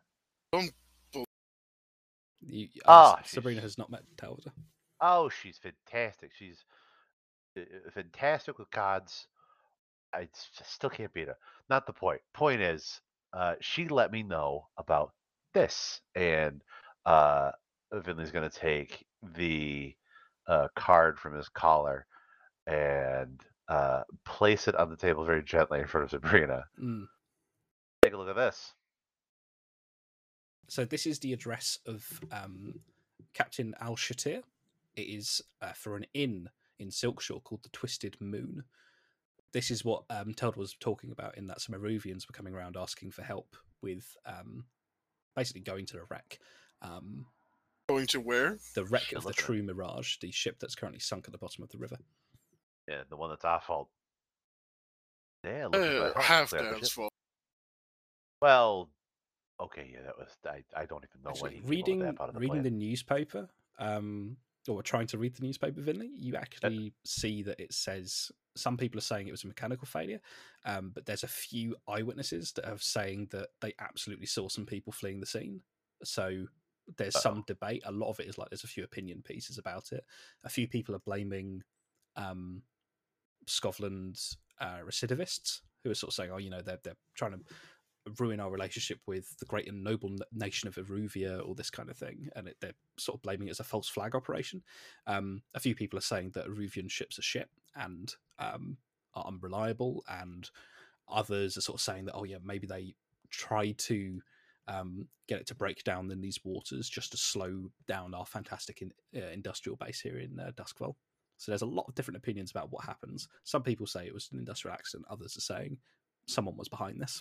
You, uh, Ah, S- Sabrina she's- has not met Talda. Oh, she's fantastic. She's uh, fantastic with cards. I s- still can't beat her. Not the point. Point is, uh, she let me know about this, and uh, Vinley's going to take the uh, card from his collar and uh, place it on the table very gently in front of Sabrina. Mm. Take a look at this. So this is the address of um, Captain Al Shatir. It is uh, for an inn in Silkshore called the Twisted Moon. This is what um, Teld was talking about, in that some Eruvians were coming around asking for help with um, basically going to the wreck. Um, Going to where? the wreck Shit, of the look at True Mirage, the ship that's currently sunk at the bottom of the river. Yeah, the one that's our fault. Yeah, looking Uh, for help. half Clear up the Dad's ship. fault. Well, okay, yeah, that was. I, I don't even know Actually, when he reading came up with that part of the reading plan. the newspaper, um, or trying to read the newspaper, Vinley, you actually see that it says some people are saying it was a mechanical failure, um, but there's a few eyewitnesses that are saying that they absolutely saw some people fleeing the scene. So there's Uh-oh. some debate. A lot of it is like there's a few opinion pieces about it. A few people are blaming um, Scotland's uh, recidivists, who are sort of saying, "Oh, you know, they're they're trying to ruin our relationship with the great and noble nation of Eruvia," all this kind of thing, and it, they're sort of blaming it as a false flag operation. Um, a few people are saying that Eruvian ships are shit and um, are unreliable, and others are sort of saying that, oh yeah, maybe they tried to um, get it to break down in these waters just to slow down our fantastic in, uh, industrial base here in uh, Duskfell. So there's a lot of different opinions about what happens. Some people say it was an industrial accident. Others are saying someone was behind this.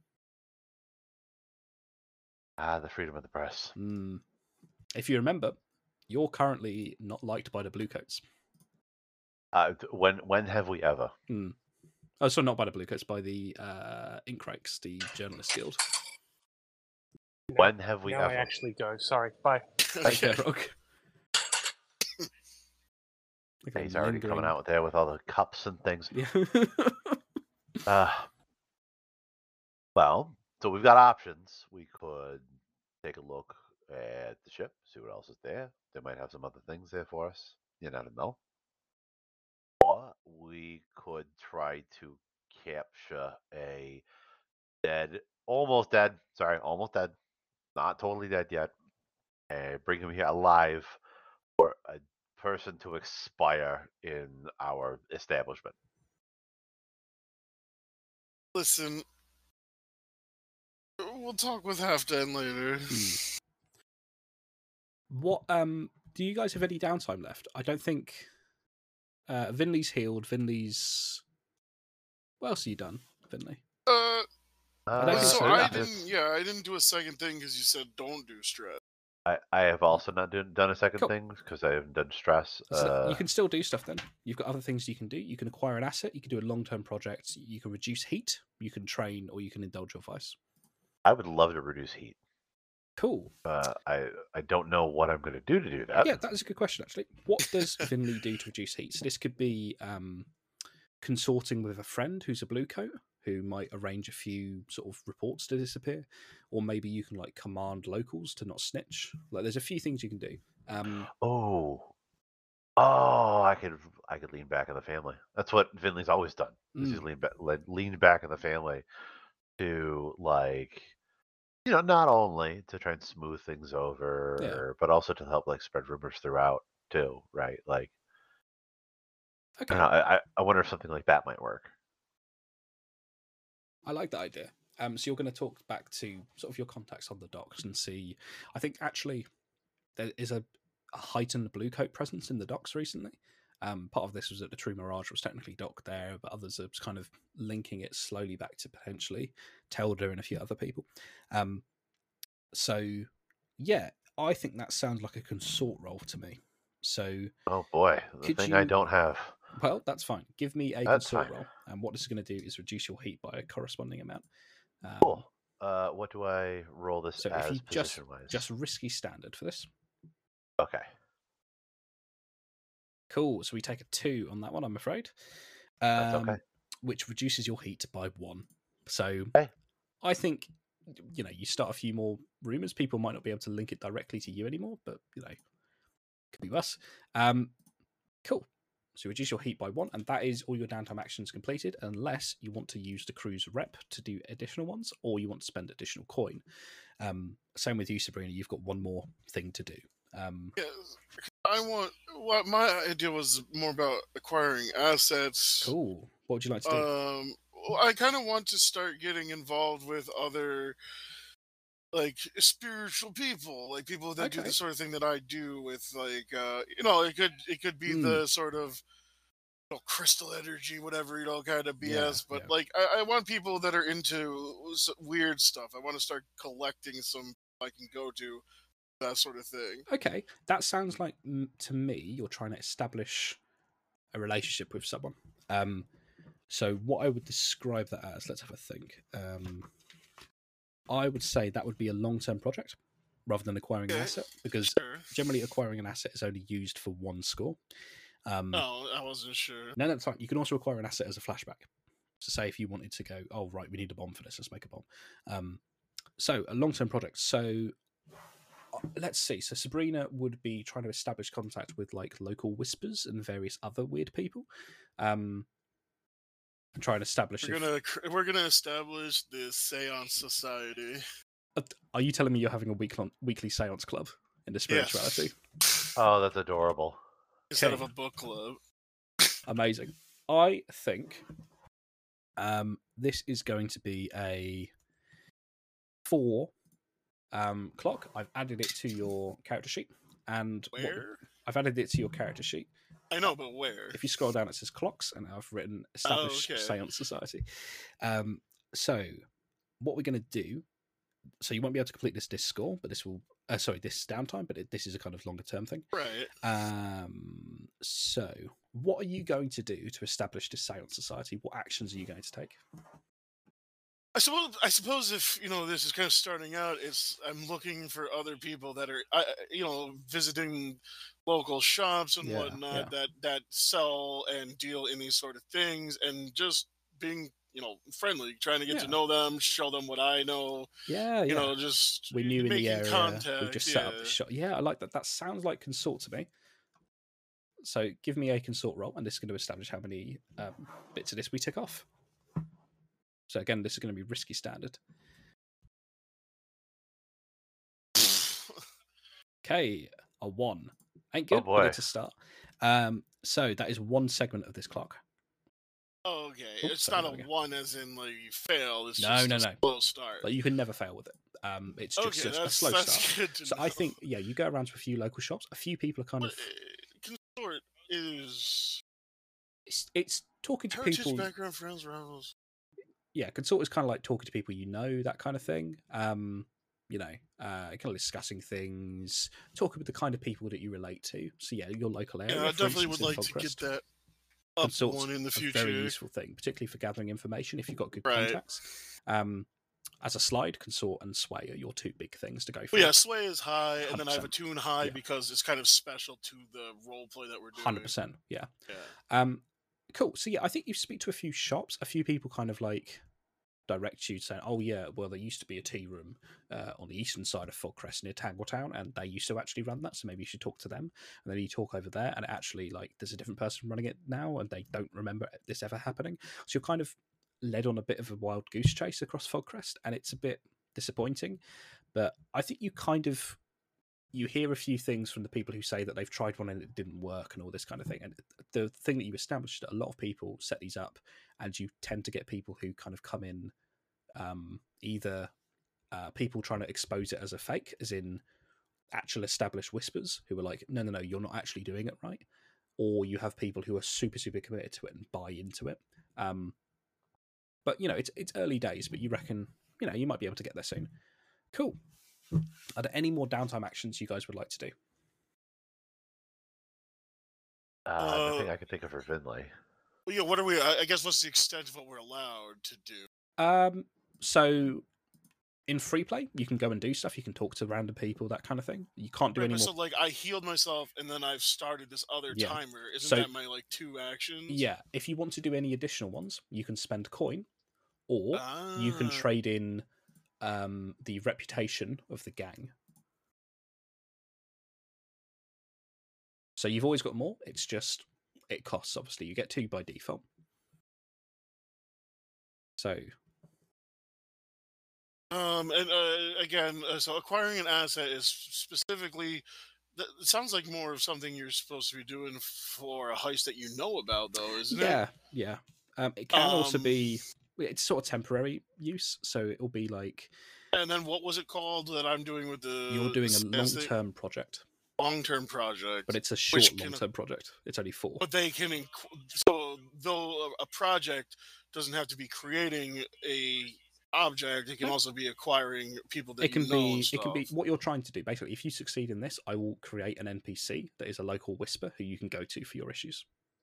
Ah, the freedom of the press. Mm. If you remember, you're currently not liked by the Bluecoats. Uh, th- when when have we ever? Mm. Oh, sorry, not by the Bluecoats, by the uh, Inkrakes, the Journalist Guild. When have we now ever? I actually go. Sorry. Bye. Take care, Rogue. Yeah, he's already coming out there with all the cups and things. Yeah. Uh, well, so we've got options. We could take a look at the ship, see what else is there. They might have some other things there for us. You never know. Or we could try to capture a dead, almost dead, sorry, almost dead, not totally dead yet, and bring him here alive for a person to expire in our establishment. Listen, we'll talk with Halfdan later. Hmm. What um do you guys have any downtime left? I don't think uh Vinley's healed. Vinley's what else have you done, Vinley? Uh, I don't Uh, think so so, I yeah. didn't. Yeah, I didn't do a second thing because you said don't do stress. I, I have also not done, done a second Cool. thing because I haven't done stress. So Uh, you can still do stuff then. You've got other things you can do. You can acquire an asset, you can do a long term project, you can reduce heat, you can train, or you can indulge your vice. I would love to reduce heat. Cool. Uh, I I don't know what I'm going to do to do that. Yeah, that is a good question, actually. What does Vinley do to reduce heat? So this could be um, consorting with a friend who's a blue coat who might arrange a few sort of reports to disappear, or maybe you can like command locals to not snitch. Like, there's a few things you can do. Um, Oh, oh, I could I could lean back on the family. That's what Vinley's always done. Is he's Mm. lean back, leaned back on the family to like, you know, not only to try and smooth things over, but also to help like spread rumors throughout too, right? Like, I, okay, don't know, I, I- I wonder if something like that might work. I like that idea. Um, so you're going to talk back to sort of your contacts on the docks and see. I think actually there is a, a heightened blue coat presence in the docks recently. Um, part of this was that the True Mirage was technically docked there, but others are kind of linking it slowly back to potentially Telder and a few other people. Um, so yeah, I think that sounds like a consort role to me. So Oh boy, the Could thing I you- don't have. well, that's fine. Give me a That's consort fine. roll, and what this is going to do is reduce your heat by a corresponding amount. Um, Cool. Uh, what do I roll this So if as you just position wise? just risky standard for this. Okay. Cool. So we take a two on that one, I'm afraid. That's Um, okay. Which reduces your heat by one. So Okay. I think, you know, you start a few more rumors. People might not be able to link it directly to you anymore, but, you know, could be us. Um, cool. So reduce your heat by one, and that is all your downtime actions completed, unless you want to use the crew's rep to do additional ones, or you want to spend additional coin. Um, same with you, Sabrina. You've got one more thing to do. Um, Yeah, I want. What my idea was more about acquiring assets. cool. What would you like to do? Um, well, I kind of want to start getting involved with other like spiritual people, like people that do Okay. the sort of thing that I do with like uh you know, it could it could be Mm. the sort of you know, crystal energy, whatever, you know, kind of B S. Yeah, But yeah. like I, I want people that are into s- weird stuff. I want to start collecting some I can go to, that sort of thing. Okay, that sounds like mm, to me you're trying to establish a relationship with someone. Um, so what I would describe that as, let's have a think. Um, I would say that would be a long-term project rather than acquiring an Okay, asset, because sure. generally acquiring an asset is only used for one score. Um, No, I wasn't sure. no, that's fine. You can also acquire an asset as a flashback. So say if you wanted to go, oh right, we need a bomb for this, let's make a bomb. Um, so a long-term project. So uh, let's see. So Sabrina would be trying to establish contact with like local whispers and various other weird people, um, and try and establish. We're If, gonna cr- we're gonna establish the Seance Society. uh, are you telling me you're having a week long, weekly seance club in the spirituality? Yes. Oh, that's adorable. Instead of Okay. a book club. Amazing. I think um, this is going to be a four um, clock. I've added it to your character sheet, and what- Where? I've added it to your character sheet. I know, but where? If you scroll down, it says clocks, and I've written established okay. Seance Society. Um, so, what we're going to do. So you won't be able to complete this disc score, but this will. Uh, sorry, this downtime, but it, this is a kind of longer term thing. Right. Um, so, what are you going to do to establish this Seance Society? What actions are you going to take? I suppose. I suppose if you know this is kind of starting out, it's I'm looking for other people that are, I, you know, visiting local shops and Yeah, whatnot yeah. that that sell and deal in these sort of things, and just being you know friendly, trying to get Yeah. to know them, show them what I know. Yeah, You yeah. know, just We're new in the making area. contact. We've just yeah. set up the shop. Yeah, I like that. That sounds like consort to me. So give me a consort roll, and this is going to establish how many um, bits of this we tick off. So again, this is going to be risky standard. Okay, a one. Ain't Oh, good, but boy. it's a start. Um, so that is one segment of this clock. Oh, okay, Oh, it's sorry, not there a we go. one as in like you fail. It's No, just no, a no. slow start. But you can never fail with it. Um, it's just Okay, a, a that's slow that's start. good to So know. I think, yeah, you go around to a few local shops. A few people are kind But, of. uh, consort is It's, it's talking to heritage, people. background, friends, rivals. Yeah, consort is kind of like talking to people you know, that kind of thing. Um, you know, uh, kind of discussing things, talking with the kind of people that you relate to. So yeah, your local area. Yeah, I for definitely instance, would in like to get Fogcrest. that up Consort's one in the a future. very useful thing, particularly for gathering information if you've got good Right. contacts. Um, as a slide, consort and sway are your two big things to go for. But yeah, sway is high, and then I have a one hundred percent. tune high Yeah. because it's kind of special to the role play that we're doing. one hundred percent, yeah. Yeah. Um, cool. So yeah, I think you speak to a few shops. A few people kind of like direct you saying, "Oh yeah, well there used to be a tea room uh, on the eastern side of Fogcrest near Tangletown, and they used to actually run that. So maybe you should talk to them." And then you talk over there, and actually, like, there's a different person running it now, and they don't remember this ever happening. So you're kind of led on a bit of a wild goose chase across Fogcrest, and it's a bit disappointing. But I think you kind of you hear a few things from the people who say that they've tried one and it didn't work and all this kind of thing. And the thing that you established, that a lot of people set these up, and you tend to get people who kind of come in, um, either uh, people trying to expose it as a fake, as in actual established whispers who are like, no, no, no, you're not actually doing it right. Or you have people who are super, super committed to it and buy into it. Um, but, you know, it's it's early days, but you reckon, you know, you might be able to get there soon. Cool. Are there any more downtime actions you guys would like to do? Uh, nothing Uh, I can think of for Finley. Well, yeah, what are we? I I guess what's the extent of what we're allowed to do? Um, so in free play, you can go and do stuff. You can talk to random people, that kind of thing. You can't do Right, any but more. so like I healed myself and then I've started this other Yeah. timer. Isn't So- that my like two actions? Yeah, if you want to do any additional ones, you can spend coin, or you can Ah. trade in um, the reputation of the gang. So you've always got more. It's just it costs. Obviously, you get two by default. So Um, and uh, again, uh, so acquiring an asset is specifically. That it sounds like more of something you're supposed to be doing for a heist that you know about, though, isn't yeah, it? yeah. Um, it can also Um, be. It's sort of temporary use, so it'll be like And then what was it called that I'm doing with the? You're doing a science thing? long-term project, long-term project, but it's a which short can- long-term project. It's only four. But they can, inc- so though a project doesn't have to be creating a object, it can No. also be acquiring people that It can you know be. and It can be stuff. what you're trying to do. Basically, if you succeed in this, I will create an N P C that is a local whisper who you can go to for your issues.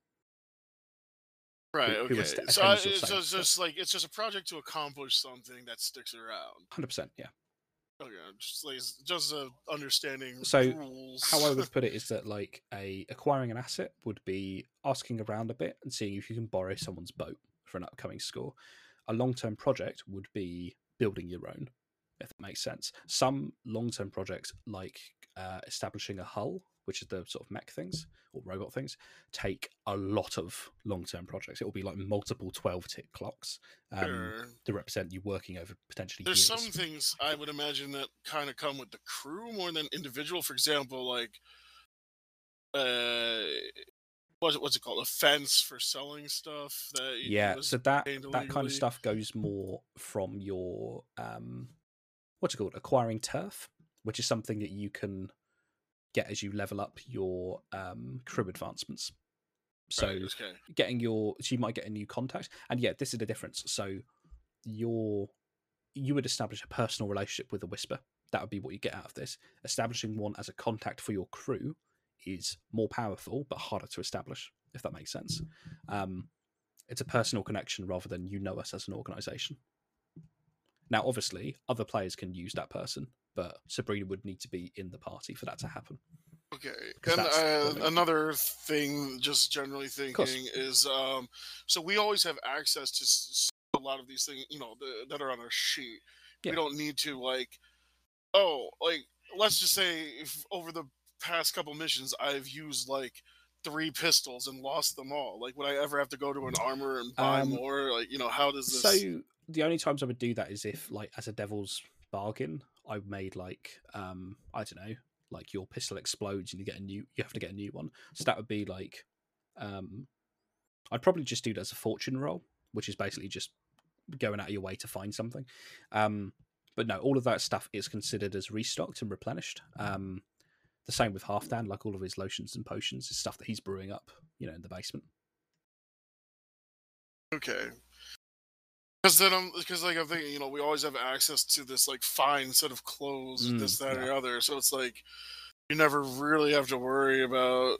Right. who- who Okay. est- So I, attends your it's sales just, stuff. just like it's just a project to accomplish something that sticks around. Hundred percent. Yeah. Okay. Just like just uh, understanding So, rules. How I would put it is that like a acquiring an asset would be asking around a bit and seeing if you can borrow someone's boat for an upcoming score. A long-term project would be building your own, if that makes sense. Some long-term projects, like uh, establishing a hull, which is the sort of mech things or robot things, take a lot of long-term projects. It will be like multiple twelve-tick clocks um, Sure. to represent you working over potentially There's years. some things I would imagine that kind of come with the crew more than individual. For example, like uh, what's it, what's it called? A fence for selling stuff. That you- Yeah, was so that obtained that kind illegally. of stuff goes more from your um, what's it called? Acquiring turf, which is something that you can get as you level up your um, crew advancements. So Right, okay. getting your so you might get a new contact, and yeah, this is the difference. So your you would establish a personal relationship with a whisper. That would be what you get out of this. Establishing one as a contact for your crew is more powerful but harder to establish, if that makes sense. Um, it's a personal connection rather than you know us as an organization. Now, obviously, other players can use that person, but Sabrina would need to be in the party for that to happen. Okay, 'Cause and that's the uh, link. another thing, just generally course. thinking, is um, so we always have access to s- a lot of these things, you know, the, that are on our sheet. Yeah. We don't need to like, oh, like let's just say if over the past couple missions I've used like three pistols and lost them all. Like, would I ever have to go to an armor and buy Um, more? Like, you know, how does this? So the only times I would do that is if, like, as a devil's bargain, I made like um, I don't know, like your pistol explodes and you get a new, you have to get a new one. So that would be like, um, I'd probably just do that as a fortune roll, which is basically just going out of your way to find something. Um, but no, all of that stuff is considered as restocked and replenished. Um, the same with Halfdan, like all of his lotions and potions is stuff that he's brewing up, you know, in the basement. Okay. Because then I'm because like I'm thinking, you know, we always have access to this like fine set of clothes, Mm, this, that, yeah. or the other. So it's like you never really have to worry about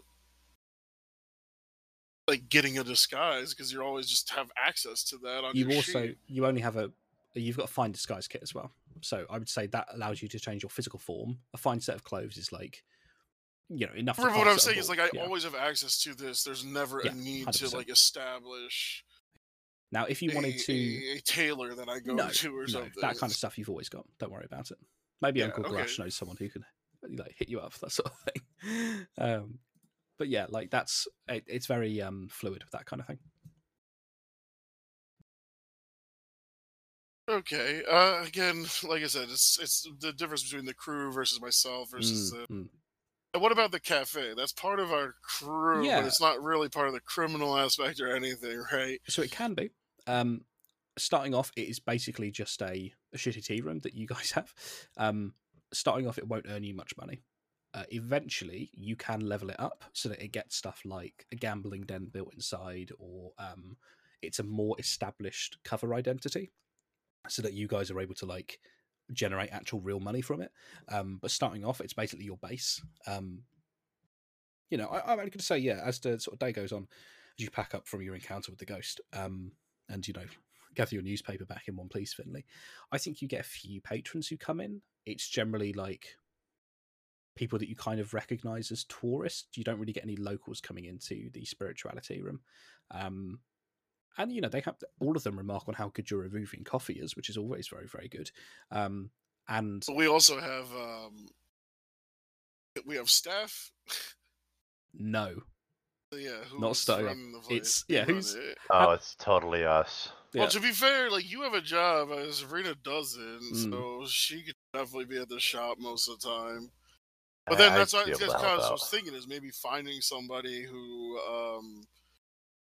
like getting a disguise because you always just have access to that on You your also sheet. you only have a you've got a fine disguise kit as well. So I would say that allows you to change your physical form. A fine set of clothes is like, you know, enough. To Remember what pass I'm at a saying is ball. like I Yeah. always have access to this. There's never Yeah, a need one hundred to percent. like establish Now, if you a, wanted to, a, a tailor that I go no, to or no, something. that kind of stuff you've always got. Don't worry about it. Maybe Yeah, Uncle okay. Grush knows someone who can like hit you up, that sort of thing. Um, but yeah, like that's it, it's very um, fluid with that kind of thing. Okay. Uh, again, like I said, it's it's the difference between the crew versus myself versus Mm, the. mm. And what about the cafe? That's part of our crew, Yeah. but it's not really part of the criminal aspect or anything, right? So it can be. Um, starting off, it is basically just a, a shitty tea room that you guys have. Um, starting off, it won't earn you much money. Uh, eventually, you can level it up so that it gets stuff like a gambling den built inside, or um, it's a more established cover identity, so that you guys are able to like generate actual real money from it. Um, but starting off, it's basically your base. Um, you know, I, I'm only going to say, yeah, as the sort of day goes on, as you pack up from your encounter with the ghost, um, and you know, gather your newspaper back in one piece, Finley, I think you get a few patrons who come in. It's generally like people that you kind of recognize as tourists. You don't really get any locals coming into the spirituality room. Um, and, you know, they have all of them remark on how good your removing coffee is, which is always very, very good. Um, and But we also have um, we have staff. no, Yeah, who's Not starting off. running the place? It's- Who yeah, run who's- it? Oh, it's totally us. yeah, Well, to be fair, like you have a job, uh, Sabrina doesn't, Mm. so she could definitely be at the shop most of the time. But then I- that's I why feel that's bad kind of what I about- was thinking is maybe finding somebody who, um,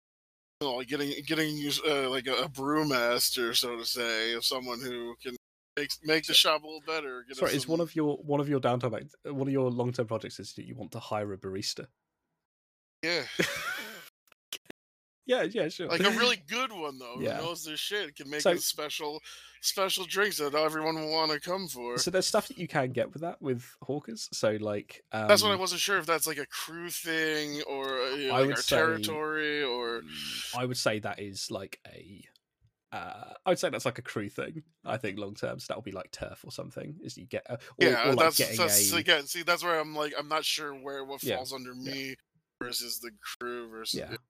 you know, like getting getting uh, like a, a brewmaster, so to say, of someone who can make make the shop a little better. Get Sorry, us is one some- of your one of your downtime act- one of your long term projects is that you want to hire a barista? yeah, Yeah, yeah, sure. like a really good one though, Yeah. who knows their shit, can make So- us special special drinks that everyone will want to come for. So there's stuff that you can get with that with hawkers. So like um, That's what I wasn't sure if that's like a crew thing or uh, you know, I like would our say- territory or I would say that is like a. Uh, I would say that's like a crew thing. I think long term, so that'll be like turf or something. Is you get a, or, yeah, or like that's, getting that's a again. See, that's where I'm like, I'm not sure where what Yeah, falls under yeah. me versus the crew versus. yeah.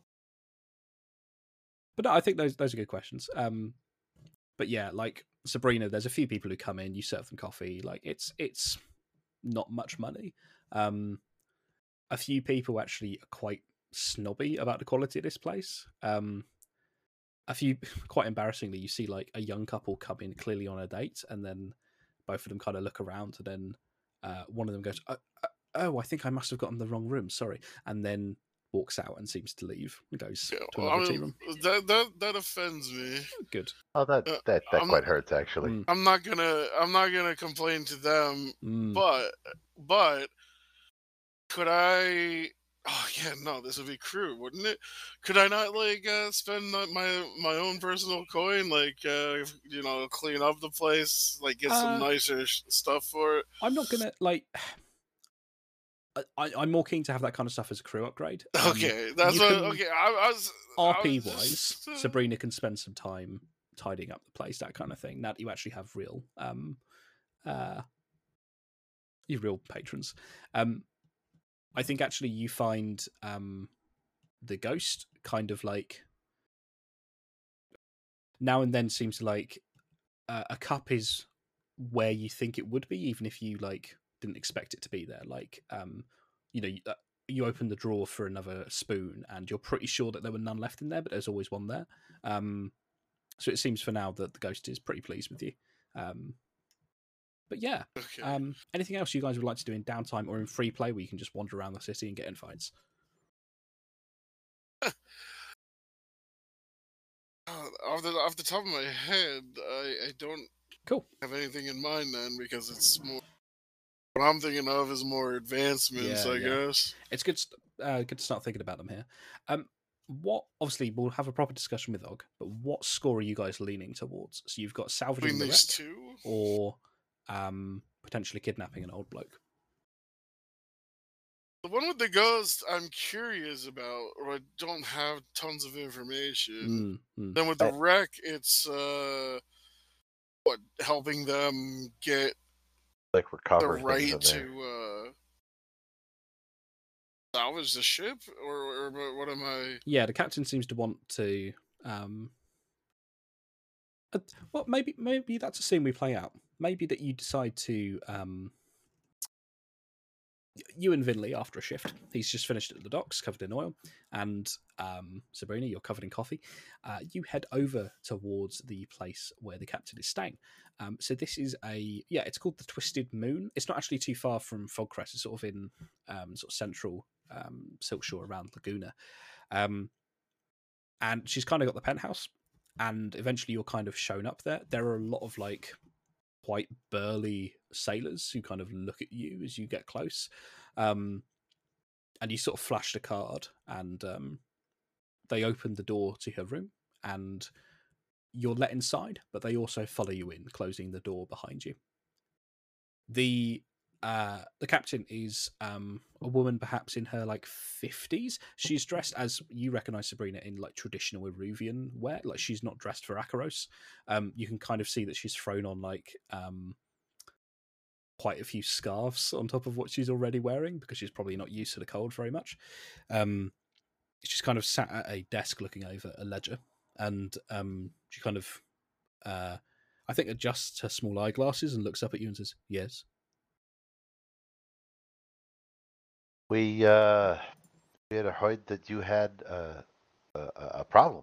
But no, I think those those are good questions. Um, but yeah, like Sabrina, there's a few people who come in, you serve them coffee. Like it's it's not much money. Um, a few people actually are quite snobby about the quality of this place. Um, a few, quite embarrassingly, you see like a young couple come in clearly on a date, and then both of them kind of look around, and then uh, one of them goes, oh, "Oh, I think I must have gotten the wrong room. Sorry," and then walks out and seems to leave and goes Yeah, to well, another I tea mean, room. that that that offends me. Good. Oh, that Uh, that that I'm- quite hurts actually. Mm, I'm not gonna I'm not gonna complain to them, mm. but but could I? Oh yeah, no, this would be crude, wouldn't it? Could I not like uh, spend my my my own personal coin, like uh, you know, clean up the place, like get Uh, some nicer sh- stuff for it? I'm not gonna like. I, I'm more keen to have that kind of stuff as a crew upgrade. Um, Okay, that's you what. can- Okay, I, I was I R P was wise, just, uh, Sabrina can spend some time tidying up the place, that kind of thing. Now that you actually have real, um, uh, you real patrons. Um, I think actually you find um, the ghost kind of like now and then seems to like uh, a cup is where you think it would be, even if you like didn't expect it to be there. Like, um, you know, you, uh, you open the drawer for another spoon, and you're pretty sure that there were none left in there, but there's always one there. Um, so it seems for now that the ghost is pretty pleased with you. Um, but yeah, Okay. um, anything else you guys would like to do in downtime or in free play where you can just wander around the city and get in fights? Uh, off the off the top of my head, I, I don't Cool. have anything in mind then because it's more. What I'm thinking of is more advancements, Yeah, I yeah. guess. It's good. St- uh, good to start thinking about them here. Um, what obviously we'll have a proper discussion with Og, but what score are you guys leaning towards? So you've got salvaging Between the these wreck, two, or um, potentially kidnapping an old bloke. the one with the ghost, I'm curious about, or I don't have tons of information. Mm, mm. Then with the Uh, wreck, it's uh, what helping them get Like the recover things right in there. to uh, salvage the ship, or, or what am I? Yeah, the captain seems to want to. Um, uh, well, maybe maybe that's a scene we play out. Maybe that you decide to. Um, y- you and Vinley, after a shift, he's just finished at the docks, covered in oil, and um, Sabrina, you're covered in coffee. Uh, you head over towards the place where the captain is staying. Um, so this is a yeah, it's called the Twisted Moon. It's not actually too far from Fogcrest. It's sort of in um, sort of central um, Silkshore around Laguna. Um, and she's kind of got the penthouse, and eventually you're kind of shown up there. There are a lot of like quite burly sailors who kind of look at you as you get close, um, and you sort of flash the card, and um, they open the door to her room, and you're let inside, but they also follow you in, closing the door behind you. The uh, the captain is um, a woman, perhaps in her like fifties. She's dressed as you recognize Sabrina in like traditional Eruvian wear. Like she's not dressed for Akaros. Um, you can kind of see that she's thrown on like um, quite a few scarves on top of what she's already wearing because she's probably not used to the cold very much. Um, she's kind of sat at a desk looking over a ledger, and um, she kind of, uh, I think, adjusts her small eyeglasses and looks up at you and says, "Yes." We uh, we had heard that you had uh, a, a a problem.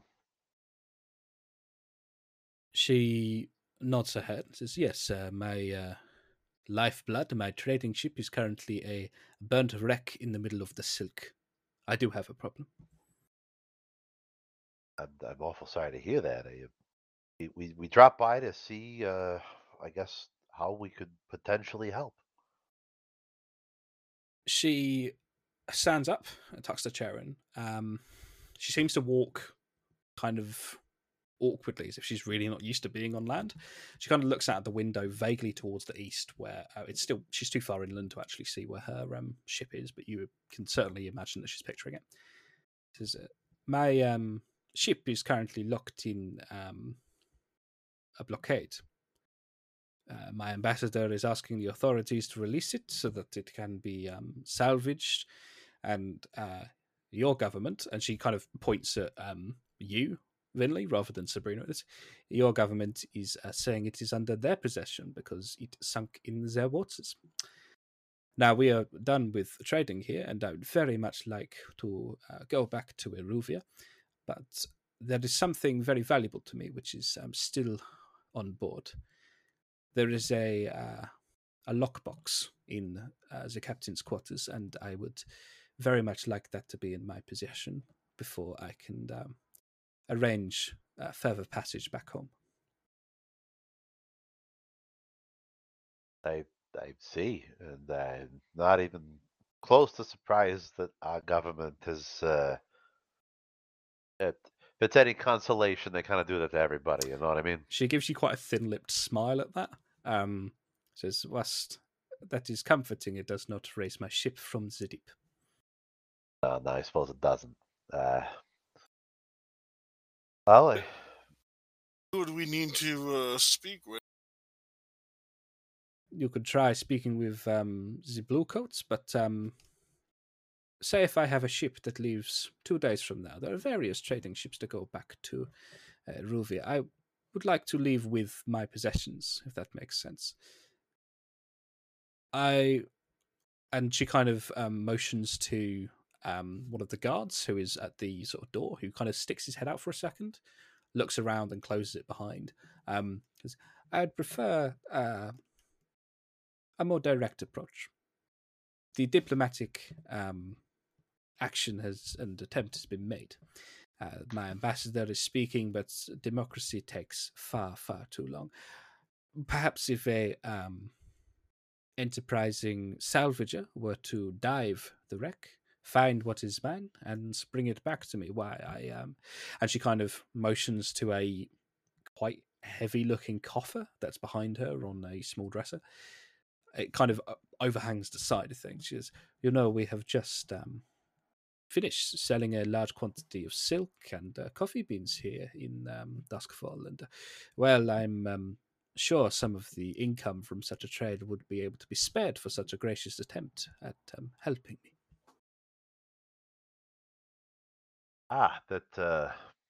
She nods her head and says, "Yes, uh, my uh, lifeblood, my trading ship is currently a burnt wreck in the middle of the Silk. I do have a problem." I'm, I'm awful sorry to hear that. I, we, we we dropped by to see uh, I guess, how we could potentially help. She stands up and tucks the chair in. Um, she seems to walk kind of awkwardly, as if she's really not used to being on land. She kind of looks out the window vaguely towards the east, where uh, it's still she's too far inland to actually see where her um, ship is, but you can certainly imagine that she's picturing it. Says, uh, "My um, ship is currently locked in um, a blockade. Uh, my ambassador is asking the authorities to release it so that it can be um, salvaged, and uh, your government," and she kind of points at um, you, Vinley, rather than Sabrina. Your government is uh, saying it is under their possession because it sunk in their waters. Now, we are done with trading here, and I would very much like to uh, go back to Eruvia, but there is something very valuable to me which is um, still on board. There is a uh, a lockbox in uh, the captain's quarters, and I would very much like that to be in my possession before I can um, arrange uh, further passage back home. I I see, and I'm not even close to surprised that our government has. Uh, it, if it's any consolation, they kind of do that to everybody. You know what I mean? She gives you quite a thin-lipped smile at that. Um, says, "Whilst that is comforting, it does not raise my ship from the deep." Uh, no, I suppose it doesn't. Uh, well, I, Who would we need to uh, speak with? You could try speaking with um, the Bluecoats, but um, say if I have a ship that leaves two days from now, there are various trading ships that go back to uh, Ruvia. I would like to leave with my possessions, if that makes sense. I and she kind of um, motions to um, one of the guards who is at the sort of door, who kind of sticks his head out for a second, looks around and closes it behind. Um, I'd prefer uh, a more direct approach. The diplomatic um, action has and attempt has been made. Uh, my ambassador is speaking, but democracy takes far, far too long. Perhaps if a um, enterprising salvager were to dive the wreck, find what is mine, and bring it back to me, why I um, and she kind of motions to a quite heavy-looking coffer that's behind her on a small dresser. It kind of overhangs the side of things. She says, "You know, we have just um, finished selling a large quantity of silk and uh, coffee beans here in um, Duskfall, and uh, well, I'm um, sure some of the income from such a trade would be able to be spared for such a gracious attempt at um, helping me." ah, that uh,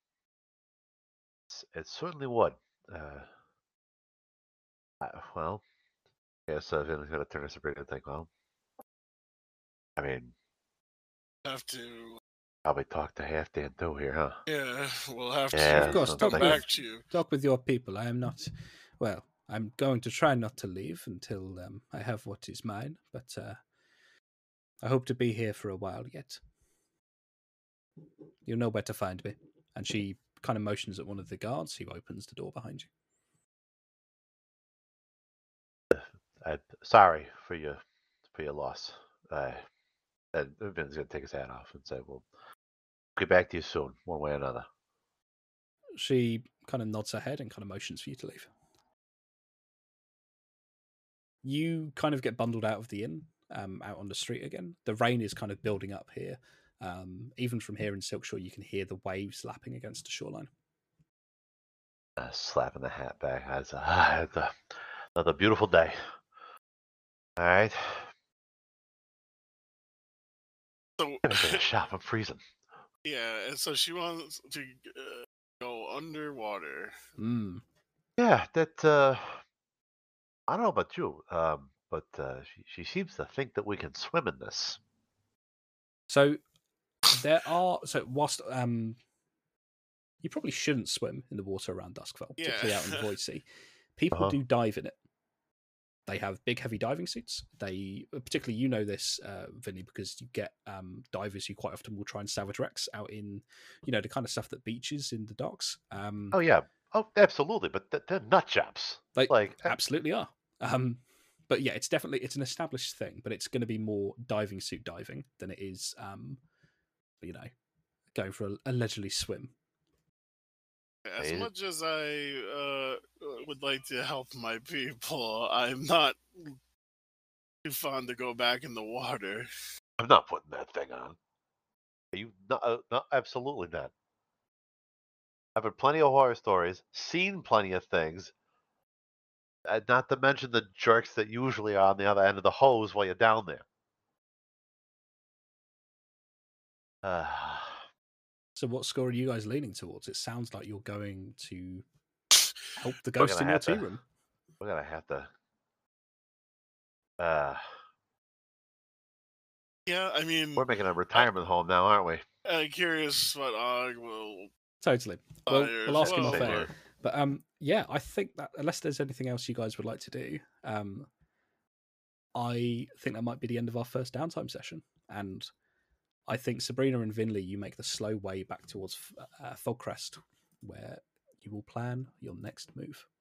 it certainly would. Uh, I, well, I guess uh, Vinny's gonna turn to Sabrina and think, well, I mean, Have to. probably talk to Half Dan too here, huh? Yeah, we'll have Yeah, to Of course, sounds come talk like back with, to you. talk with your people. I am not, well, I'm going to try not to leave until um, I have what is mine, but uh, I hope to be here for a while yet. You'll know where to find me. And she kind of motions at one of the guards who opens the door behind you. I'm sorry for your for your loss. Uh, and Vin's gonna take his hat off and say, "Well, get back to you soon, one way or another." She kind of nods her head and kind of motions for you to leave. You kind of get bundled out of the inn, um, out on the street again. The rain is kind of building up here. Um, even from here in Silkshore, you can hear the waves lapping against the shoreline. Uh, slapping the hat back. That's uh, it's a, another beautiful day. All right. So, I'm gonna shop. I'm freezing. yeah, and so she wants to uh, go underwater. Mm. Yeah, that. Uh, I don't know about you, um, but uh, she she seems to think that we can swim in this. So there are so whilst um, you probably shouldn't swim in the water around Duskfell, particularly Yeah. out in the Void Sea. People Uh-huh. do dive in it. They have big, heavy diving suits. They, particularly, you know this, uh, Vinny, because you get um, divers who quite often will try and salvage wrecks out in, you know, the kind of stuff that beaches in the docks. Um, Oh yeah, Oh, absolutely, but th- they're nut jobs. They Like, uh, absolutely are. Um, but yeah, it's definitely it's an established thing, but it's going to be more diving suit diving than it is, um, you know, going for a, a leisurely swim. As Hey. much as I uh, would like to help my people, I'm not too fond to go back in the water. I'm not putting that thing on. Are you not? Uh, not absolutely not. I've heard plenty of horror stories, seen plenty of things. Uh, not to mention the jerks that usually are on the other end of the hose while you're down there. Uh, So, what score are you guys leaning towards? It sounds like you're going to help the We're ghost gonna in your have tea to- room. we're gonna have to. Uh, Yeah, I mean, we're making a retirement home now, aren't we? I'm curious what Og will Totally. Well, desire we'll as ask him off well, air. but- But um, yeah, I think that unless there's anything else you guys would like to do, um, I think that might be the end of our first downtime session. And I think Sabrina and Vinley, you make the slow way back towards uh, Fogcrest, where you will plan your next move.